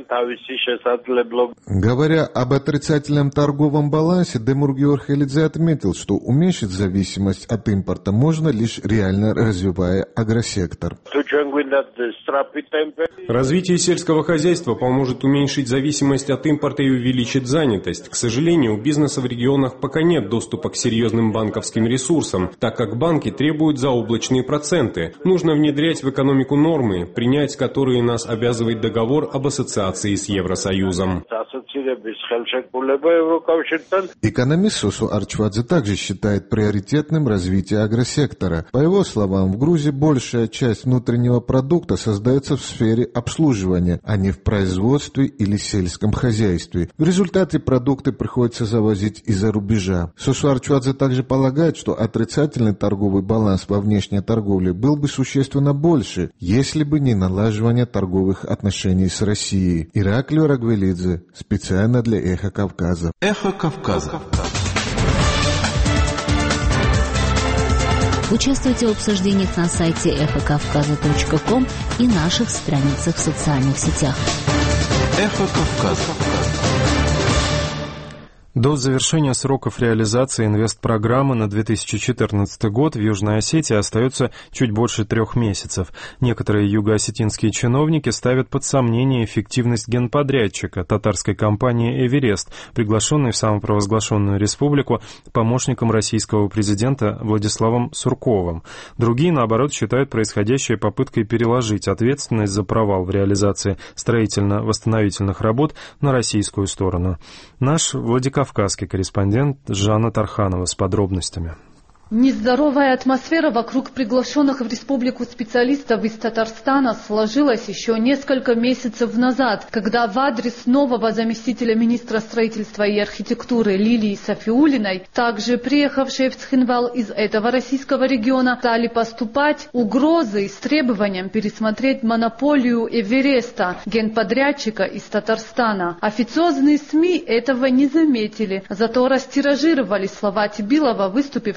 Говоря об отрицательном торговом балансе, Демур Георхелидзе отметил, что уменьшить зависимость от импорта можно лишь реально развивая агросектор. Развитие сельского хозяйства поможет уменьшить зависимость от импорта и увеличить занятость. К сожалению, у бизнеса в регионах пока нет доступа к серьезным банковским ресурсам, так как банки требуют заоблачные проценты. Нужно внедрять в экономику нормы, принять которые нас обязывает договор об ассоциации с Евросоюзом. Экономист Сосу Арчвадзе также считает приоритетным развитие агросектора. По его словам, в Грузии большая часть внутреннего продукта создается в сфере обслуживания, а не в производстве или сельском хозяйстве. В результате продукты приходится завозить из-за рубежа. Сосу Арчвадзе также полагает, что отрицательный торговый баланс во внешней торговле был бы существенно больше, если бы не налаживание торговых отношений с Россией. Ираклио Рагвелидзе, специально для «Эхо Кавказа». «Эхо Кавказа». Участвуйте в обсуждениях на сайте эхокавказа.ком и наших страницах в социальных сетях. «Эхо Кавказа». До завершения сроков реализации инвестпрограммы на 2014 год в Южной Осетии остается чуть больше 3 месяцев. Некоторые юго-осетинские чиновники ставят под сомнение эффективность генподрядчика татарской компании «Эверест», приглашенной в самопровозглашенную республику помощником российского президента Владиславом Сурковым. Другие, наоборот, считают происходящее попыткой переложить ответственность за провал в реализации строительно-восстановительных работ на российскую сторону. Наш владикавказский корреспондент Жанна Тарханова с подробностями. Нездоровая атмосфера вокруг приглашенных в республику специалистов из Татарстана сложилась еще несколько месяцев назад, когда в адрес нового заместителя министра строительства и архитектуры Лилии Сафиуллиной, также приехавшей в Цхинвал из этого российского региона, стали поступать угрозы с требованием пересмотреть монополию Эвереста, генподрядчика из Татарстана. Официозные СМИ этого не заметили, зато растиражировали слова Тибилова, выступившего с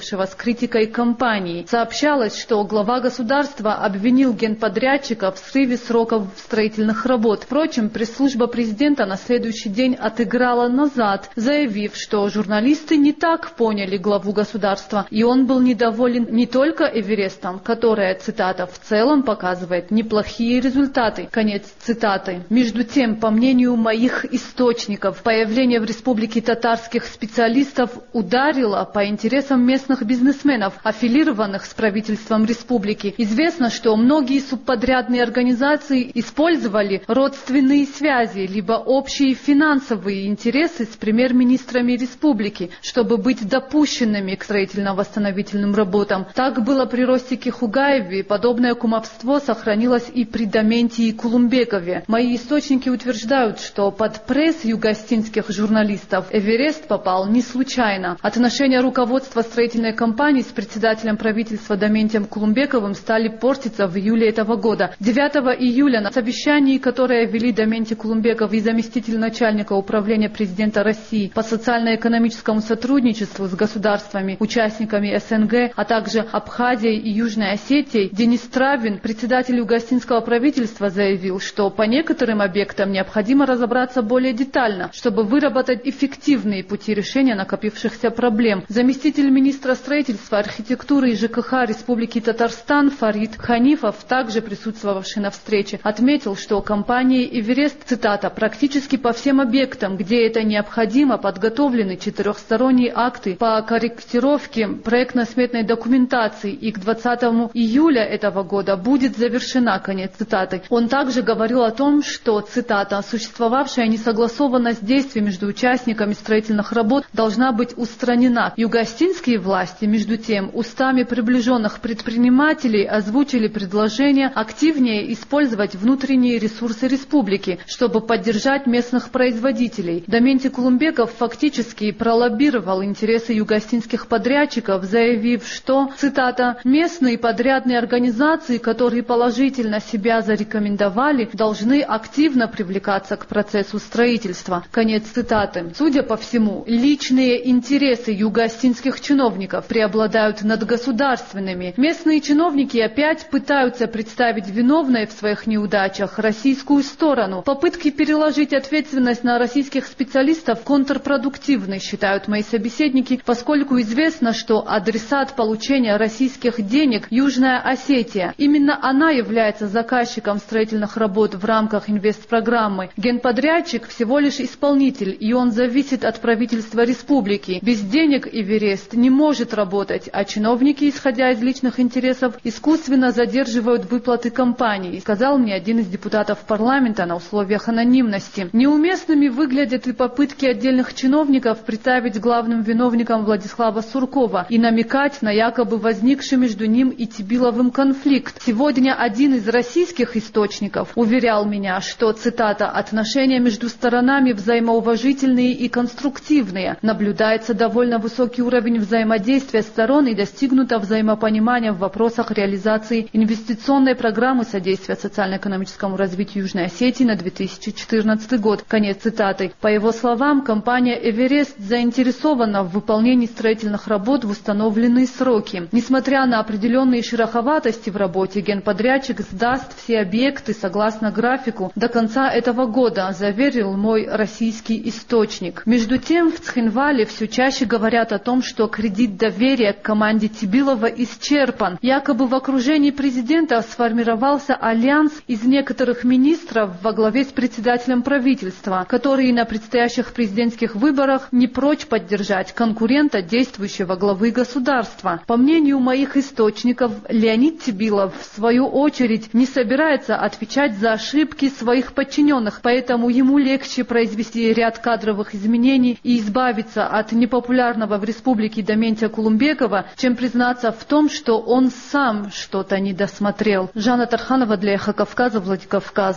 критикой компании. Сообщалось, что глава государства обвинил генподрядчика в срыве сроков строительных работ. Впрочем, пресс-служба президента на следующий день отыграла назад, заявив, что журналисты не так поняли главу государства, и он был недоволен не только Эверестом, которая, цитата, в целом показывает неплохие результаты. Конец цитаты. Между тем, по мнению моих источников, появление в республике татарских специалистов ударило по интересам местных бизнесменов, аффилированных с правительством республики. Известно, что многие субподрядные организации использовали родственные связи, либо общие финансовые интересы с премьер-министрами республики, чтобы быть допущенными к строительно-восстановительным работам. Так было при Ростике Хугаеве, подобное кумовство сохранилось и при Даменте и Кулумбекове. Мои источники утверждают, что под пресс юго-остинских журналистов Эверест попал не случайно. Отношения руководства строительной компании с председателем правительства Даментием Кулумбековым стали портиться в июле этого года. 9 июля на совещании, которое вели Даменти Кулумбеков и заместитель начальника управления президента России по социально-экономическому сотрудничеству с государствами, участниками СНГ, а также Абхазией и Южной Осетией, Денис Травин, председатель юго-остинского правительства, заявил, что по некоторым объектам необходимо разобраться более детально, чтобы выработать эффективные пути решения накопившихся проблем. Заместитель министра строительства, архитектуры и ЖКХ Республики Татарстан Фарид Ханифов, также присутствовавший на встрече, отметил, что компания «Эверест», цитата, «практически по всем объектам, где это необходимо, подготовлены четырехсторонние акты по корректировке проектно-сметной документации, и к 20 июля этого года будет завершена», конец цитаты. Он также говорил о том, что, цитата, «существовавшая несогласованность действий между участниками строительных работ должна быть устранена». Юго-остинские власти, между тем, устами приближенных предпринимателей озвучили предложение активнее использовать внутренние ресурсы республики, чтобы поддержать местных производителей. Даменти Кулумбеков фактически пролоббировал интересы юго-остинских подрядчиков, заявив, что, цитата, «местные подрядные организации, которые положительно себя зарекомендовали, должны активно привлекаться к процессу строительства». Конец цитаты. Судя по всему, личные интересы юго-остинских чиновников преобладают над государственными. Местные чиновники опять пытаются представить виновной в своих неудачах российскую сторону. Попытки переложить ответственность на российских специалистов контрпродуктивны, считают мои собеседники, поскольку известно, что адресат получения российских денег – Южная Осетия. Именно она является заказчиком строительных работ в рамках инвестпрограммы. Генподрядчик всего лишь исполнитель, и он зависит от правительства республики. Без денег Эверест не может работать, а чиновники, исходя из личных интересов, искусственно задерживают выплаты компании, сказал мне один из депутатов парламента на условиях анонимности. Неуместными выглядят и попытки отдельных чиновников представить главным виновником Владислава Суркова и намекать на якобы возникший между ним и Тибиловым конфликт. Сегодня один из российских источников уверял меня, что, цитата, «отношения между сторонами взаимоуважительные и конструктивные. Наблюдается довольно высокий уровень взаимодействия сторон и достигнуто взаимопонимание в вопросах реализации инвестиционной программы содействия социально-экономическому развитию Южной Осетии на 2014 год». Конец цитаты. По его словам, компания «Эверест» заинтересована в выполнении строительных работ в установленные сроки. Несмотря на определенные шероховатости в работе, генподрядчик сдаст все объекты согласно графику до конца этого года, заверил мой российский источник. Между тем, в Цхинвале все чаще говорят о том, что кредит доверия к команде Тибилова исчерпан. Якобы в окружении президента сформировался альянс из некоторых министров во главе с председателем правительства, которые на предстоящих президентских выборах не прочь поддержать конкурента действующего главы государства. По мнению моих источников, Леонид Тибилов, в свою очередь, не собирается отвечать за ошибки своих подчиненных, поэтому ему легче произвести ряд кадровых изменений и избавиться от непопулярного в республике Даментия Кулумбекова, чем признаться в том, что он сам что-то не досмотрел. Жанна Тарханова для Эхо Кавказа, Владикавказ.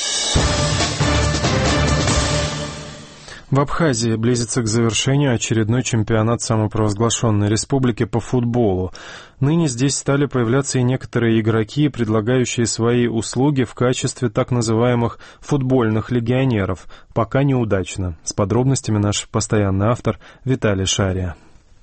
В Абхазии близится к завершению очередной чемпионат самопровозглашенной республики по футболу. Ныне здесь стали появляться и некоторые игроки, предлагающие свои услуги в качестве так называемых футбольных легионеров. Пока неудачно. С подробностями наш постоянный автор Виталий Шария.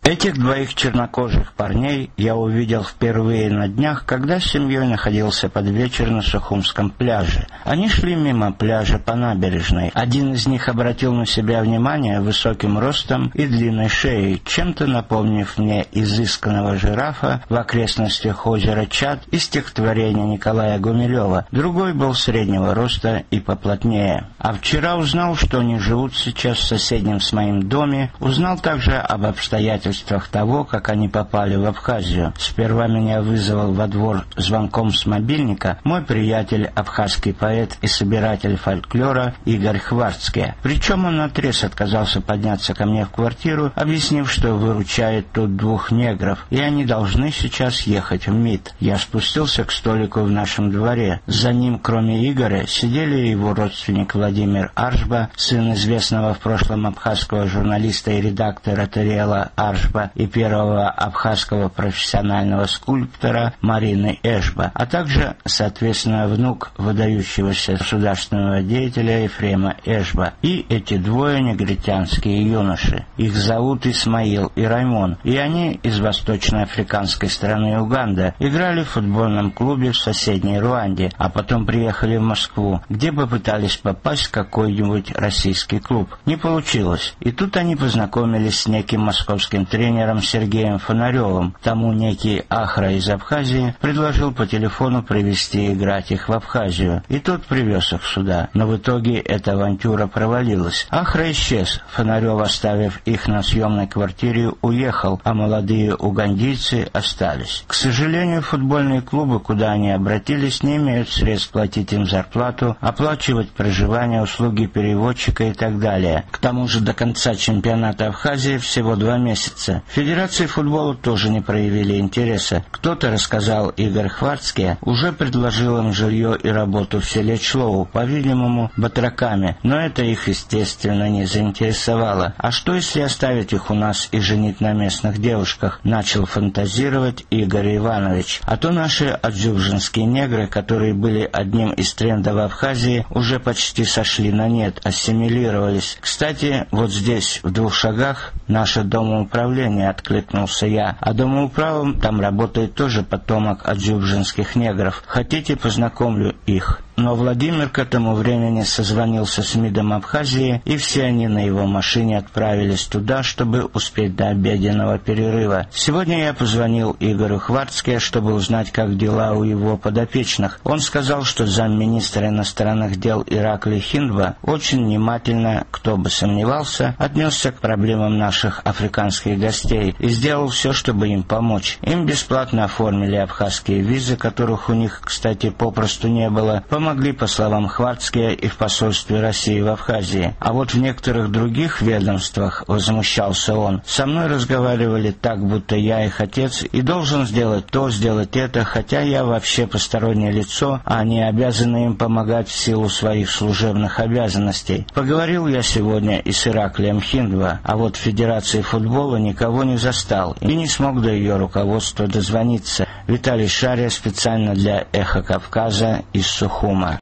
Этих двоих чернокожих парней я увидел впервые на днях, когда с семьей находился под вечер на Сухумском пляже. Они шли мимо пляжа по набережной. Один из них обратил на себя внимание высоким ростом и длинной шеей, чем-то напомнив мне изысканного жирафа в окрестностях озера Чад из стихотворения Николая Гумилева. Другой был среднего роста и поплотнее. А вчера узнал, что они живут сейчас в соседнем с моим доме. Узнал также об обстоятельствах того, как они попали в Абхазию. Сперва меня вызвал во двор звонком с мобильника мой приятель, абхазский поэт и собиратель фольклора Игорь Хварцкий. Причем он наотрез отказался подняться ко мне в квартиру, объяснив, что выручает тут двух негров, и они должны сейчас ехать в МИД. Я спустился к столику в нашем дворе. За ним, кроме Игоря, сидели его родственник Владимир Аршба, сын известного в прошлом абхазского журналиста и редактора Тариэла Аршба, и первого абхазского профессионального скульптора Марины Эшба, а также, соответственно, внук выдающегося государственного деятеля Ефрема Эшба. И эти двое негритянские юноши. Их зовут Исмаил и Раймон, и они из восточноафриканской страны Уганда, играли в футбольном клубе в соседней Руанде, а потом приехали в Москву, где попытались попасть в какой-нибудь российский клуб. Не получилось. И тут они познакомились с неким московским тренером Сергеем Фонаревым. Тому некий Ахра из Абхазии предложил по телефону привезти играть их в Абхазию, и тот привез их сюда. Но в итоге эта авантюра провалилась. Ахра исчез. Фонарев, оставив их на съемной квартире, уехал, а молодые угандийцы остались. К сожалению, футбольные клубы, куда они обратились, не имеют средств платить им зарплату, оплачивать проживание, услуги переводчика и так далее. К тому же до конца чемпионата Абхазии всего 2 месяца. Федерации футбола тоже не проявили интереса. Кто-то, рассказал Игорь Хварцкий, уже предложил им жилье и работу в селе Члоу, по-видимому, батраками, но это их, естественно, не заинтересовало. А что, если оставить их у нас и женить на местных девушках, начал фантазировать Игорь Иванович. А то наши адзюбжинские негры, которые были одним из трендов в Абхазии, уже почти сошли на нет, ассимилировались. Кстати, вот здесь, в 2 шагах, наше домоуправление, откликнулся я. А домоуправом там работает тоже потомок адзюбжинских негров. Хотите, познакомлю их? Но Владимир к этому времени созвонился с МИДом Абхазии, и все они на его машине отправились туда, чтобы успеть до обеденного перерыва. Сегодня я позвонил Игорю Хварцкий, чтобы узнать, как дела у его подопечных. Он сказал, что замминистра иностранных дел Ираклий Хиндва очень внимательно, кто бы сомневался, отнесся к проблемам наших африканских гостей и сделал все, чтобы им помочь. Им бесплатно оформили абхазские визы, которых у них, кстати, попросту не было, помогли, по словам Хварцкия, и в посольстве России в Абхазии. А вот в некоторых других ведомствах, возмущался он, со мной разговаривали так, будто я их отец и должен сделать то, сделать это, хотя я вообще постороннее лицо, а они обязаны им помогать в силу своих служебных обязанностей. Поговорил я сегодня и с Ираклием Хиндва, а вот в Федерации футбола никого не застал и не смог до ее руководства дозвониться. Виталий Шария специально для «Эхо Кавказа» из Сухума.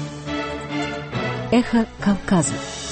«Эхо Кавказа».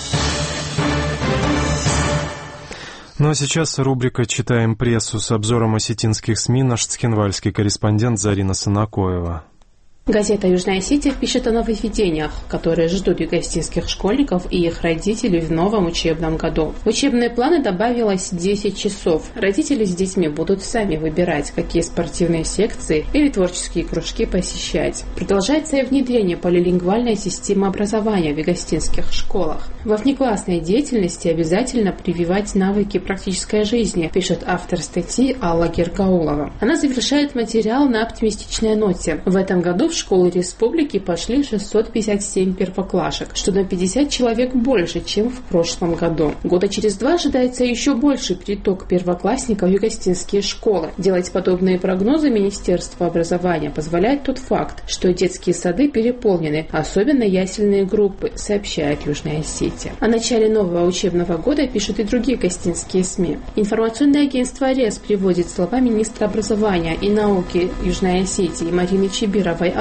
Ну а сейчас рубрика «Читаем прессу» с обзором осетинских СМИ наш цхинвальский корреспондент Зарина Санакоева. Газета «Южная Осетия» пишет о нововведениях, которые ждут югоостинских школьников и их родителей в новом учебном году. В учебные планы добавилось 10 часов. Родители с детьми будут сами выбирать, какие спортивные секции или творческие кружки посещать. Продолжается и внедрение полилингвальной системы образования в югоостинских школах. Во внеклассной деятельности обязательно прививать навыки практической жизни, пишет автор статьи Алла Гергаулова. Она завершает материал на оптимистичной ноте. В этом году в школы республики пошли 657 первоклашек, что на 50 человек больше, чем в прошлом году. Года через 2 ожидается еще больший приток первоклассников в югоостинские школы. Делать подобные прогнозы Министерства образования позволяет тот факт, что детские сады переполнены, особенно ясельные группы, сообщает Южная Осетия. О начале нового учебного года пишут и другие гостинские СМИ. Информационное агентство РЕС приводит слова министра образования и науки Южной Осетии Марины Чибировой о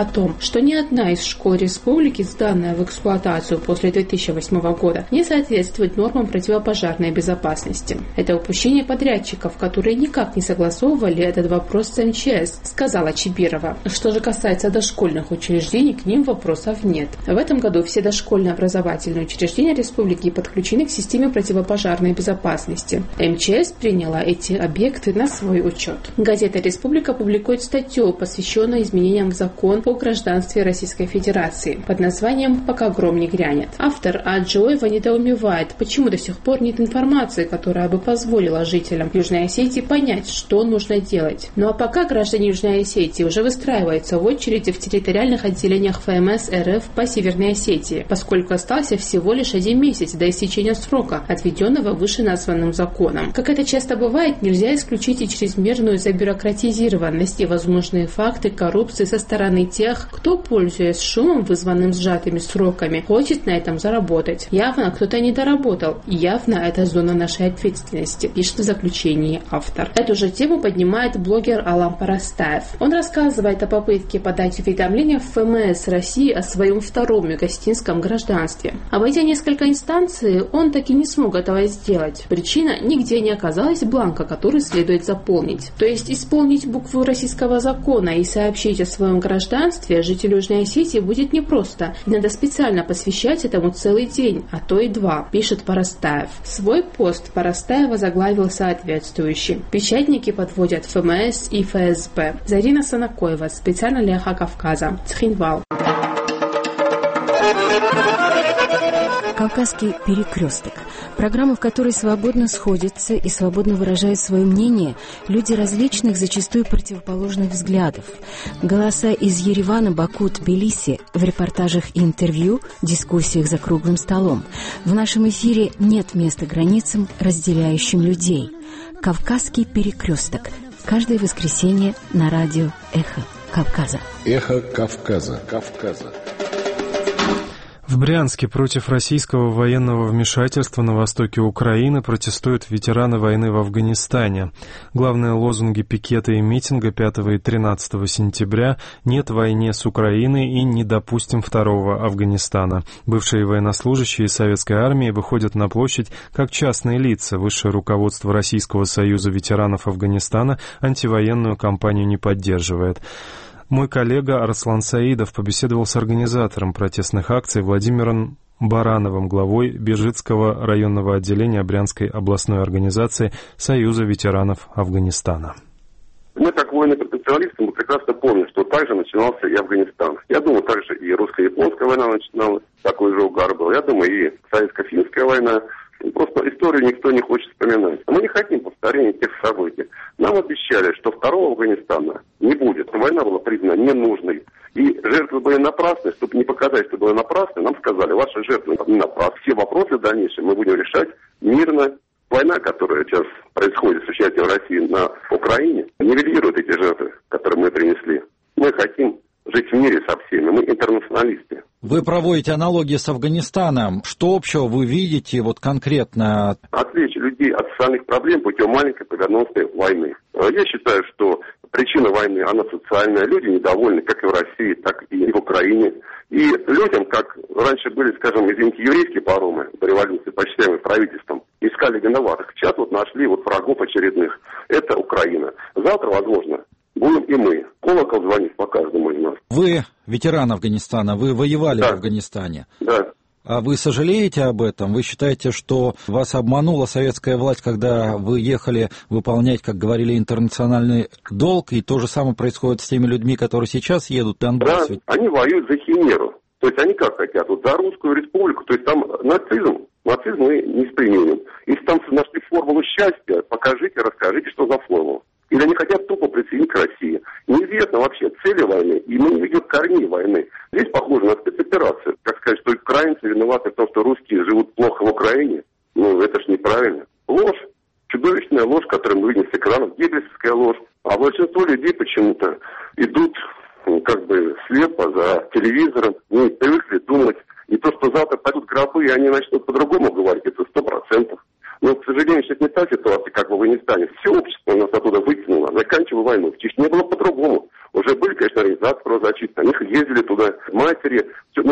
о том, что ни одна из школ республики, сданная в эксплуатацию после 2008 года, не соответствует нормам противопожарной безопасности. Это упущение подрядчиков, которые никак не согласовывали этот вопрос с МЧС, сказала Чибирова. Что же касается дошкольных учреждений, к ним вопросов нет. В этом году все дошкольные образовательные учреждения республики подключены к системе противопожарной безопасности. МЧС приняла эти объекты на свой учет. Газета «Республика» публикует статью, посвященную изменениям в закон о гражданстве Российской Федерации под названием «Пока гром не грянет». Автор Аджоева недоумевает, почему до сих пор нет информации, которая бы позволила жителям Южной Осетии понять, что нужно делать. Ну а пока граждане Южной Осетии уже выстраиваются в очереди в территориальных отделениях ФМС РФ по Северной Осетии, поскольку остался всего лишь 1 месяц до истечения срока, отведенного вышеназванным законом. Как это часто бывает, нельзя исключить и чрезмерную забюрократизированность и возможные факты коррупции со стороны тех, кто, пользуясь шумом, вызванным сжатыми сроками, хочет на этом заработать. Явно кто-то не доработал, и явно это зона нашей ответственности, пишет в заключении автор. Эту же тему поднимает блогер Алам Парастаев. Он рассказывает о попытке подать уведомление в ФМС России о своем втором югостинском гражданстве. Обойдя несколько инстанций, он таки не смог этого сделать. Причина: нигде не оказалась бланка, который следует заполнить. То есть исполнить букву российского закона и сообщить о своем гражданстве жителю Южной Осетии будет непросто. Надо специально посвящать этому целый день, а то и 2, пишет Парастаев. Свой пост Парастаева заглавил соответствующий. Печатники подводят ФМС и ФСБ. Зарина Санакоева, специально для Эхо Кавказа. Цхинвал. «Кавказский перекресток». Программа, в которой свободно сходятся и свободно выражают свое мнение люди различных, зачастую противоположных взглядов. Голоса из Еревана, Баку, Тбилиси в репортажах и интервью, дискуссиях за круглым столом. В нашем эфире нет места границам, разделяющим людей. «Кавказский перекресток». Каждое воскресенье на радио «Эхо Кавказа». «Эхо Кавказа». Кавказа. В Брянске против российского военного вмешательства на востоке Украины протестуют ветераны войны в Афганистане. Главные лозунги пикета и митинга 5 и 13 сентября «Нет войне с Украиной» и «Не допустим второго Афганистана». Бывшие военнослужащие советской армии выходят на площадь как частные лица. Высшее руководство Российского союза ветеранов Афганистана антивоенную кампанию не поддерживает. Мой коллега Арслан Саидов побеседовал с организатором протестных акций Владимиром Барановым, главой Бежецкого районного отделения Брянской областной организации Союза ветеранов Афганистана. Мы, как военные специалисты, мы прекрасно помним, что также начинался и Афганистан. Я думаю, также и русско-японская война начиналась, такой же угар был. Я думаю, и советско-финская война. Просто историю никто не хочет вспоминать. Мы не хотим повторения тех событий. Нам обещали, что второго Афганистана не будет. Война была признана ненужной. И жертвы были напрасны. Чтобы не показать, что было напрасно, нам сказали, ваши жертвы не напрасны. Все вопросы в дальнейшем мы будем решать мирно. Война, которая сейчас происходит с участием России на Украине, нивелирует эти жертвы, которые мы принесли. Мы хотим жить в мире со всеми. Мы интернационалисты. Вы проводите аналогии с Афганистаном. Что общего вы видите вот конкретно? Отвлечь людей от социальных проблем путем маленькой победоносной войны. Я считаю, что причина войны, она социальная. Люди недовольны как и в России, так и в Украине. И людям, как раньше были, скажем, извините, еврейские паромы до революции, почитаемые правительством, искали виноватых. Сейчас вот нашли вот врагов очередных. Это Украина. Завтра, возможно, будем и мы. Колокол звонит по каждому из нас. Вы ветеран Афганистана, вы воевали в Афганистане. Да. А вы сожалеете об этом? Вы считаете, что вас обманула советская власть, когда вы ехали выполнять, как говорили, интернациональный долг, и то же самое происходит с теми людьми, которые сейчас едут в Донбасс? Да, они воюют за химеру. То есть они как хотят? Вот за русскую республику. То есть там нацизм мы не применим. Если там нашли формулу счастья, покажите, расскажите, что за формула. Или они хотят тупо присоединить к России. Неизвестно вообще цели войны, и мы не видим корней войны. Здесь похоже на спецоперацию. Как сказать, что украинцы виноваты в том, что русские живут плохо в Украине? Ну, это ж неправильно. Ложь. Чудовищная ложь, которую мы видим с экранов. Геббельская ложь. А большинство людей почему-то идут как бы слепо за телевизором, не привыкли думать. И то, что завтра пойдут гробы, и они начнут по-другому говорить, это 100%. Но, к сожалению, сейчас не та ситуация, как в Афганистане. Все общество нас оттуда вытянуло, заканчивая войну. В Чечне было по-другому. Уже были, конечно, организации правозащиты, они ездили туда, матери,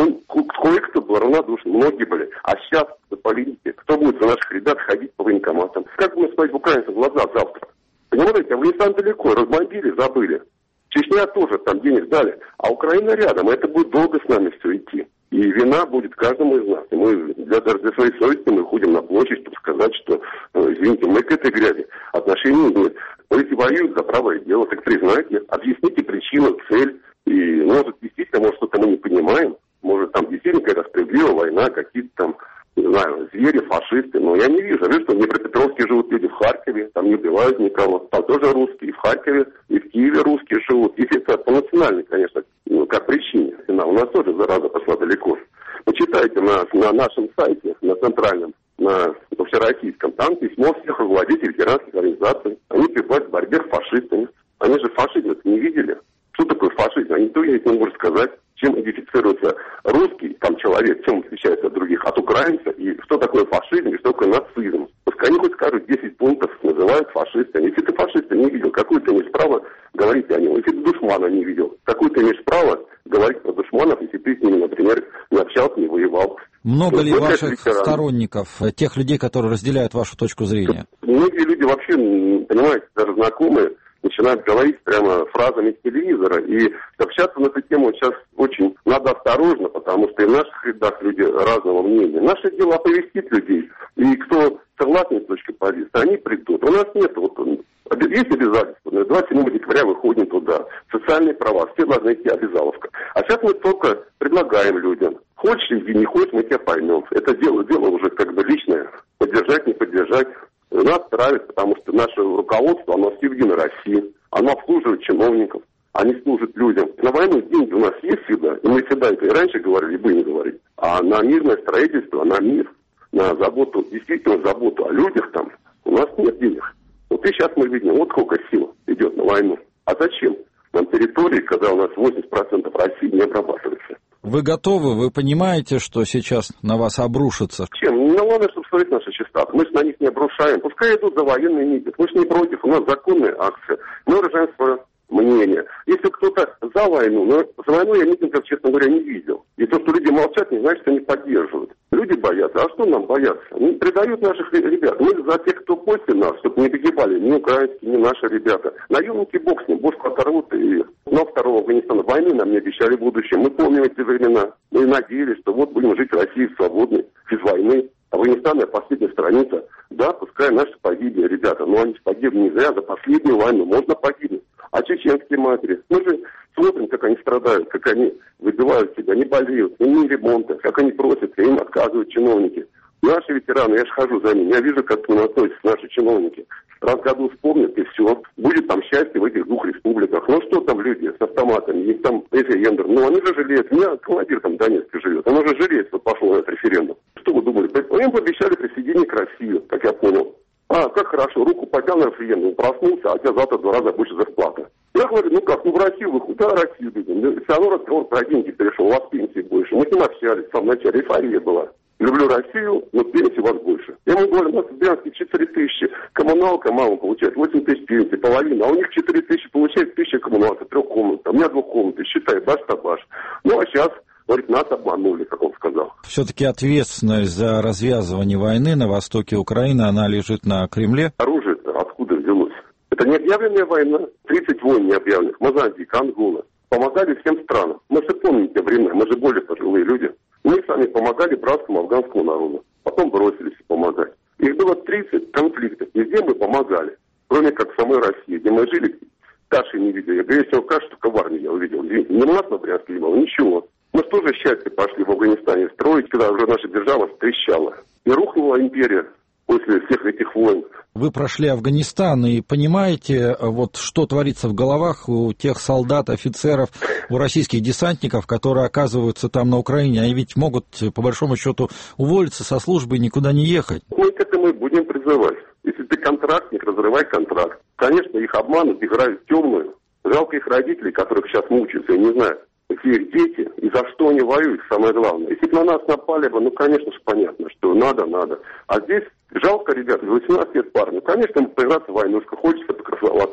кое-кто был равнодушен, многие были. А сейчас политики, кто будет за наших ребят ходить по военкоматам? Как будем смотреть в украинцев в глаза завтра? Понимаете, Афганистан далеко, разбомбили, забыли. Чечня тоже там денег дали, а Украина рядом, и это будет долго с нами все идти. И вина будет каждому из нас. И мы даже для своей совести мы ходим на площадь, чтобы сказать, что, извините, мы к этой грязи отношений нет. Но если воюют за правое дело, так признайте, объясните причину, цель. И, может, действительно, может, что-то мы не понимаем. Может, там действительно какая-то справедливая война, какие-то там, не знаю, звери, фашисты. Но я не вижу. Вижу, что в Днепропетровске живут люди, в Харькове, там не убивают никого. Там тоже русские, и в Харькове, и в Киеве русские живут. Если это по национальной, конечно, как причине. У нас тоже зараза пошла далеко. Почитайте на нашем сайте, на центральном, на всероссийском, там письмо всех руководителей ветеранских организаций. Они призывают к борьбе с фашистами. Они же фашизм не видели. Что такое фашизм? Никто не может сказать, чем идентифицируется русский там человек, чем отличается от других, от украинца, и что такое фашизм, и что такое нацизм. Пускай они хоть скажут 10 пунктов, называют фашистами. Если ты фашиста не видел, какое ты имеешь право говорить о нем? Если ты душмана не видел, какое ты имеешь право говорить про душманов, если ты с ними, например, не общался, не воевал? Много ли ваших сторонников, тех людей, которые разделяют вашу точку зрения? Многие люди вообще, понимаете, даже знакомые, начинают говорить прямо фразами с телевизора. И общаться на эту тему сейчас очень надо осторожно, потому что и в наших рядах люди разного мнения. Наше дело оповестить людей. И кто согласен с точки позиции, они придут. У нас нет, есть обязательства. 27 декабря выходим туда. Социальные права, все должны идти обязаловка. А сейчас мы только предлагаем людям. Хочешь иди, не хочешь, мы тебя поймем. Это дело уже как бы личное. Поддержать, не поддержать. Нас нравится, потому что наше руководство, оно все в Единой России. Оно обслуживает чиновников, они служат людям. На войну деньги у нас есть всегда, и мы всегда это и раньше говорили, и будем говорить. А на мирное строительство, на мир, на заботу, действительно заботу о людях там, у нас нет денег. Вот и сейчас мы видим, вот сколько сил идет на войну. А зачем нам территории, когда у нас 80% России не обрабатывается? Вы готовы, вы понимаете, что сейчас на вас обрушится? Чем? Ну, главное, чтобы строить наши частоты. Мы же на них не обрушаем. Пускай идут за военный митинг. Мы же не против, у нас законная акция. Мы выражаем свое мнение. Если кто-то за войну, но за войну я митингов, честно говоря, не видел. И то, что люди молчат, не значит, что они поддерживают. Люди боятся. А что нам бояться? Они предают наших ребят. Мы за тех, кто после нас, чтобы не погибали ни украинские, ни наши ребята. Наемники бог с ним, бошку оторвут. И на второго Афганистана войны нам не обещали будущее. Мы помним эти времена. Мы надеялись, что вот будем жить в России свободной, без войны. Афганистан — последняя страница. Да, пускай наши погибли, ребята. Но они погибли не зря, за последнюю войну. Можно погибнуть. А чеченские матери? Мы же смотрим, как они страдают, как они выбивают себя, не болеют, не ремонта, как они просятся, им отказывают чиновники. Наши ветераны, я же хожу за ними, я вижу, как к ним относятся наши чиновники. Раз в году вспомнят, и все. Будет там счастье в этих двух республиках. Ну что там люди с автоматами, их там референдум. Ну они же жалеют. У меня командир там в Донецке живет. Он уже жалеет, что пошел на этот референдум. Что вы думали? Им пообещали присоединение к России, как я понял. А, как хорошо, руку поднял на референдум, проснулся, а у тебя завтра в 2 раза больше зарплата. Я говорю, ну как, в Россию выходит, да, Россию любим. Все равно разговор про деньги перешел, у вас пенсии больше. Мы с ним общались, в самом начале эйфория была. Люблю Россию, но пенсии у вас больше. Я ему говорю, у нас в Брянске 4 тысячи, коммуналка мама получает 8 тысяч пенсии, половина, а у них 4 тысячи получает 1000 коммуналка, 3 комнат, а у меня 2 комнаты, считай, баш-табаш. Ну а сейчас, говорит, нас обманули, как он сказал. Все-таки ответственность за развязывание войны на востоке Украины, она лежит на Кремле. Оружие откуда взялось? Это необъявленная война, 30 войн необъявленных, Мозамбик, Ангола. Помогали всем странам. Мы же помним те времена, мы же более пожилые люди. Мы сами помогали братскому афганскому народу. Потом бросились помогать. Их было 30 конфликтов. Везде мы помогали. Кроме как в самой России, где мы жили, каши не видели. Я говорю, если кашу, только в армии я увидел. Извините, не у нас на Брянске не было, ничего. Мы тоже счастье пошли в Афганистане строить, когда уже наша держава трещала. И рухнула империя после всех этих войн. Вы прошли Афганистан и понимаете, вот что творится в головах у тех солдат, офицеров, у российских десантников, которые оказываются там на Украине, они ведь могут, по большому счету, уволиться со службы и никуда не ехать. Мы к этому и будем призывать. Если ты контрактник, разрывай контракт. Конечно, их обманут, играют в темную. Жалко их родителей, которых сейчас мучаются, я не знаю. Какие их дети и за что они воюют, самое главное. Если бы на нас напали бы, ну, конечно же, понятно, что надо. А здесь жалко, ребята, 18 лет парню. Конечно, ему поиграться в войнушку, хочется покрасоваться.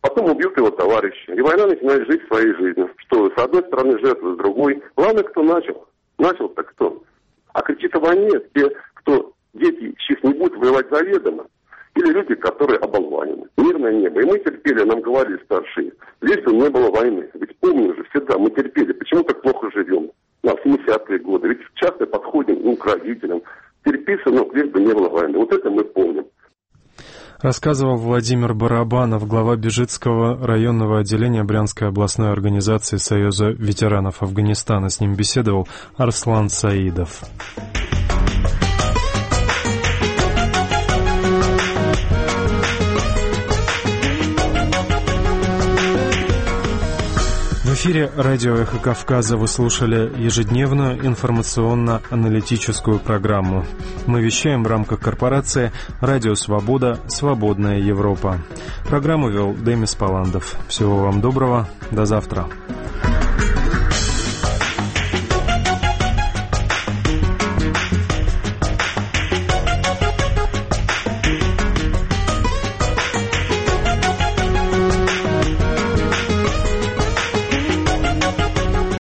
потом убьют его товарища. И война начинает жить своей жизнью. Что с одной стороны жертвы, с другой. Главное, кто начал. Начал-то кто? А кричит о войне те, кто дети, чьих не будет воевать заведомо. Или люди, которые оболванены. Мирное небо. И мы терпели, нам говорили старшие. Лишь бы не было войны. Ведь помню же, всегда мы терпели. Почему так плохо живем? На 70-е годы. Ведь часто подходим к родителям. Терпи, сынок, лишь бы не было войны. Вот это мы помним. Рассказывал Владимир Барабанов, глава Бежецкого районного отделения Брянской областной организации Союза ветеранов Афганистана. С ним беседовал Арслан Саидов. В эфире радио «Эхо Кавказа» вы слушали ежедневную информационно-аналитическую программу. Мы вещаем в рамках корпорации «Радио Свобода. Свободная Европа». Программу вел Демис Паландов. Всего вам доброго. До завтра.